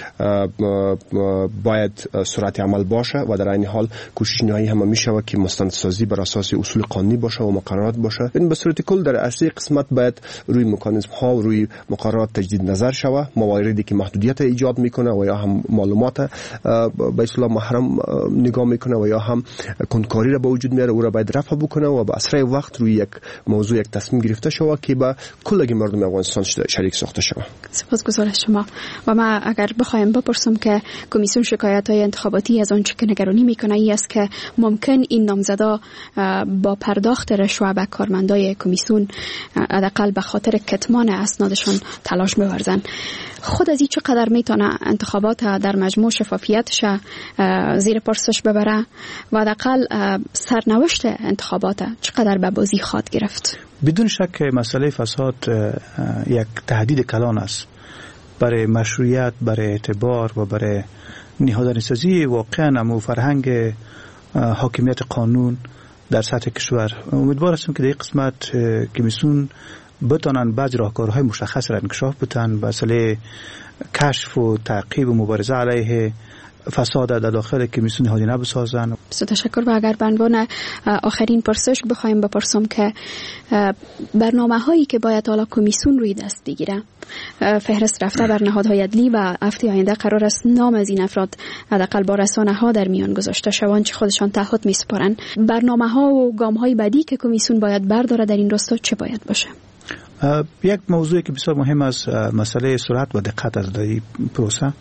باید سرعت عمل باشه و در این حال کوشش نهایی هم میشه که مستندسازی بر اساس اصول قانونی باشه و مقررات باشه. این به صورت کل در اصلی قسمت باید روی مکانیزم ها و روی مقررات تجدید نظر شوه. مواردی که محدودیت ایجاد میکنه و یا هم معلومات به اصطلاح محرم نگاه میکنه و یا هم کنکاری را به وجود میاره او را باید رفع بکنه و به اسرع وقت روی یک موضوع یک تصمیم گرفته شوه که با کل مردم افغانستان شریک ساخته شوه. سپاسگزارم از شما. و ما اگر بخوایم بپرسم که کمیسیون شکایت‌های انتخاباتی از آنچه که نگرانی میکنه ای است که ممکن این نامزدا با پرداخت رشوه به کارمندای کمیسیون حداقل به خاطر کتمان اسنادشان تلاش بورزن. خود از این چقدر میتونه انتخابات در مجموع شفافیتش زیر پرسش ببره و حداقل سرنوشت انتخابات چقدر به بازی خواهد گرفت؟ بدون شک مسئله فساد یک تهدید کلان است برای مشروعیت، برای اعتبار و برای نهادینه سازی واقعا امو فرهنگ حاکمیت قانون در سطح کشور. امیدوار هستم که در این قسمت کمیسیون بتانن بعض راهکارهای مشخص را انکشاف بتن، مسئله کشف و تعقیب و مبارزه علیه فساد در داخل کمیسیون نهادینه بسازن. بسیار تشکر. و اگر به عنوان آخرین پرسش بخوایم بپرسم که برنامه هایی که باید حالا کمیسیون روی دست بگیره، فهرست رفته بر نهادهای عدلی و هفته آینده قرار است نام از این افراد حداقل با رسانه ها در میان گذاشته شوند که خودشان تعهد میسپارن، برنامه ها و گام های بعدی که کمیسیون باید برداره در این راستا چه باید باشه؟ یک موضوعی که بسیار مهم است مسئله سرعت و دقت از این پروسه.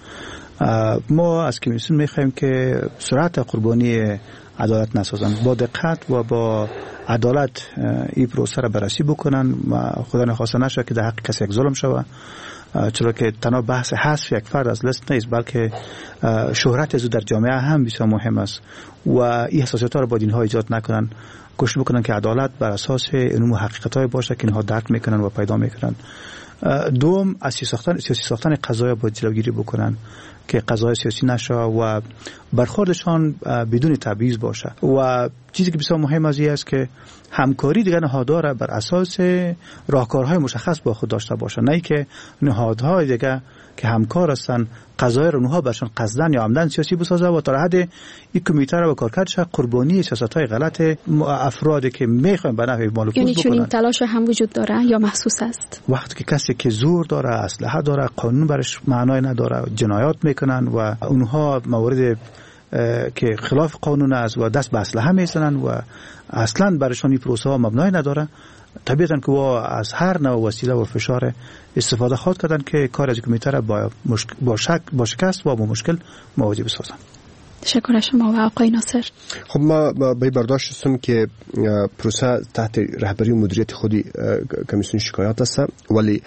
ما از کمیسیون میخوایم که سرعت قربانی عدالت نسازن، با دقت و با عدالت این پروسه را بررسی بکنن و خدا نخواسته نشه که در حق کسی یک ظلم شوه، چرا که تنها بحث حذف یک فرد از لیست نیست بلکه شهرت از در جامعه هم بسیار مهم است و این حساسیت ها را با اینها ایجاد نکنن، کوشش بکنن که عدالت بر اساس علوم و حقیقت های باشه که اینها درک میکنن و پیدا میکنن. دوم، از سیاسی ساختن سیاسی ساختن قضایا باید جلوگیری بکنن که قضای سیاسی نشه و برخوردشان بدون تبعیض باشه. و چیزی که بسیار مهم از این است که همکاری دیگر نهادها را بر اساس راهکارهای مشخص با خود داشته باشه، نه که نهادهای دیگر که همکار هستن قضای رو اونها برشان قصدن یا عمدن سیاسی بسازه و تا حد این کمیته را با کارکردش قربانی سیاست‌های غلط افرادی که میخوان به نفع مال یعنی چون این تلاش هم وجود داره یا محسوس است؟ وقتی که کسی که زور داره، اسلحه داره، قانون برش معنای نداره، جنایات میکنن و اونها موارد که خلاف قانون است و دست به اسلحه میزنن و اصلا برشان این پروسه ها مبنای نداره، طبیعتاً که وا از هر نوع وسیله و فشار استفاده خواهد کردن که کار از کمیته را با مشک... با شک با شکست و با مشکل مواجه بسازن. تشکر از شما و آقای ناصر. خب ما به برداشت هستم که پروسه تحت رهبری و مدیریت خودی کمیسیون شکایات است، ولی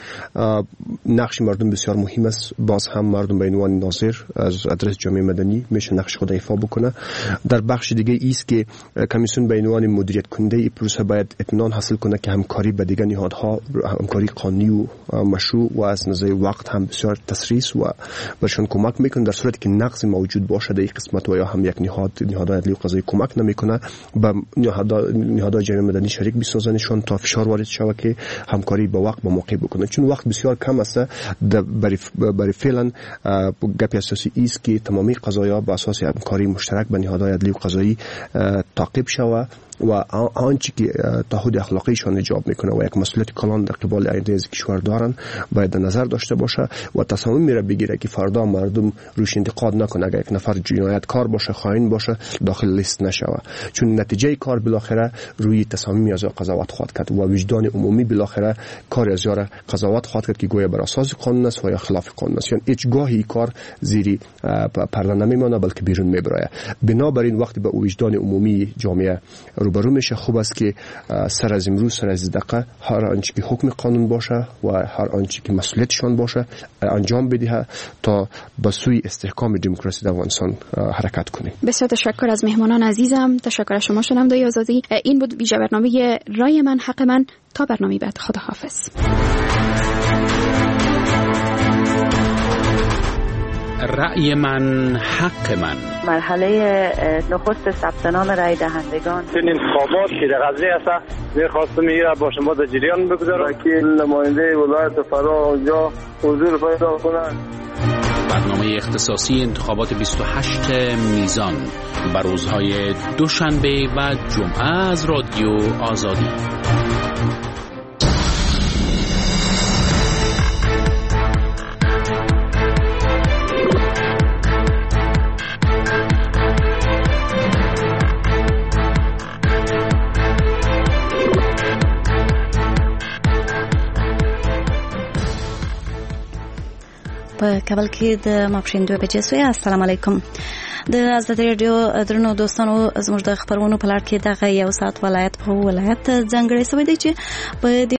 نقش مردم بسیار مهم است. باز هم مردم به عنوان ناظر از ادرس جامعه مدنی میشه نقش خود ایفا بکنه. در بخش دیگه ایست که کمیسیون به عنوان مدیریت کننده این پروسه باید اطمینان حاصل کنه که همکاری با دیگر نهادها، همکاری قانونی و مشروع و از نظر وقت هم بسیار تسریع و برشان کمک میکنه. در صورتی که نقص موجود باشه در این قسمت و یا هم یک نهاد نهادهای عدلی و قضایی کمک نمیکنه، به نهادهای جامعه مدنی شریک بسازنشون تا فشار وارد شود که همکاری با وقت با موقع بکنه، چون وقت بسیار کم است. برای برای فعلا گپی اساسی است که تمامی قضایا با اساس همکاری مشترک به نهادهای عدلی و قضایی تعقیب شود و آنچه که تعهد اخلاقیشان ایجاب میکنه و یک مسئولیت کلان در قبال آینده از کشور دارن باید در نظر داشته باشه و تصمیم میره بگیره که فردا مردم روش انتقاد نکنه اگر یک نفر جنایتکار باشه، خائن باشه، داخل لیست نشوه، چون نتیجه کار بالاخره روی تصامیم از قضاوت خواهد کرد و وجدان عمومی بالاخره کار از یاره قضاوت خواهد کرد که گویا بر اساس قانون است و یا خلاف قانون است. یعنی هیچ گاهی کار زیر پرده نمیمانه بلکه بیرون میبره. بنابراین وقتی به وجدان عمومی جامعه روبرو میشه. خوب است که سر از امروز سر از دقیقه هر آنچه که حکم قانون باشه و هر آنچه که مسئولیتشان باشه انجام بده تا به سوی استحکام دموکراسی در افغانستان حرکت کنیم. بسیار تشکر از مهمانان عزیزم. تشکر از شما شنوندگان آزادی. این بود ویژه برنامه رای من حق من. تا برنامه بعد، خداحافظ. رأی من حق من. مرحله نخست ثبت نام رای دهندگان. این انتخابات که در قضیه است می‌خواستم میره با شما در جریان بگذارم که نماینده ولایت فرا اونجا حضور پیدا کنند. برنامه اختصاصی انتخابات بیست و هشتم میزان بر روزهای دوشنبه و جمعه از رادیو آزادی. په کابل کې د ماپښین دوه بجې سوی. السلام علیکم. د آزادي رادیو درنو دوستانو، زموږ د خبرونو په لړ کې دغه یو ساعت ولایت په ولایت ځانګړی شوی دی چې په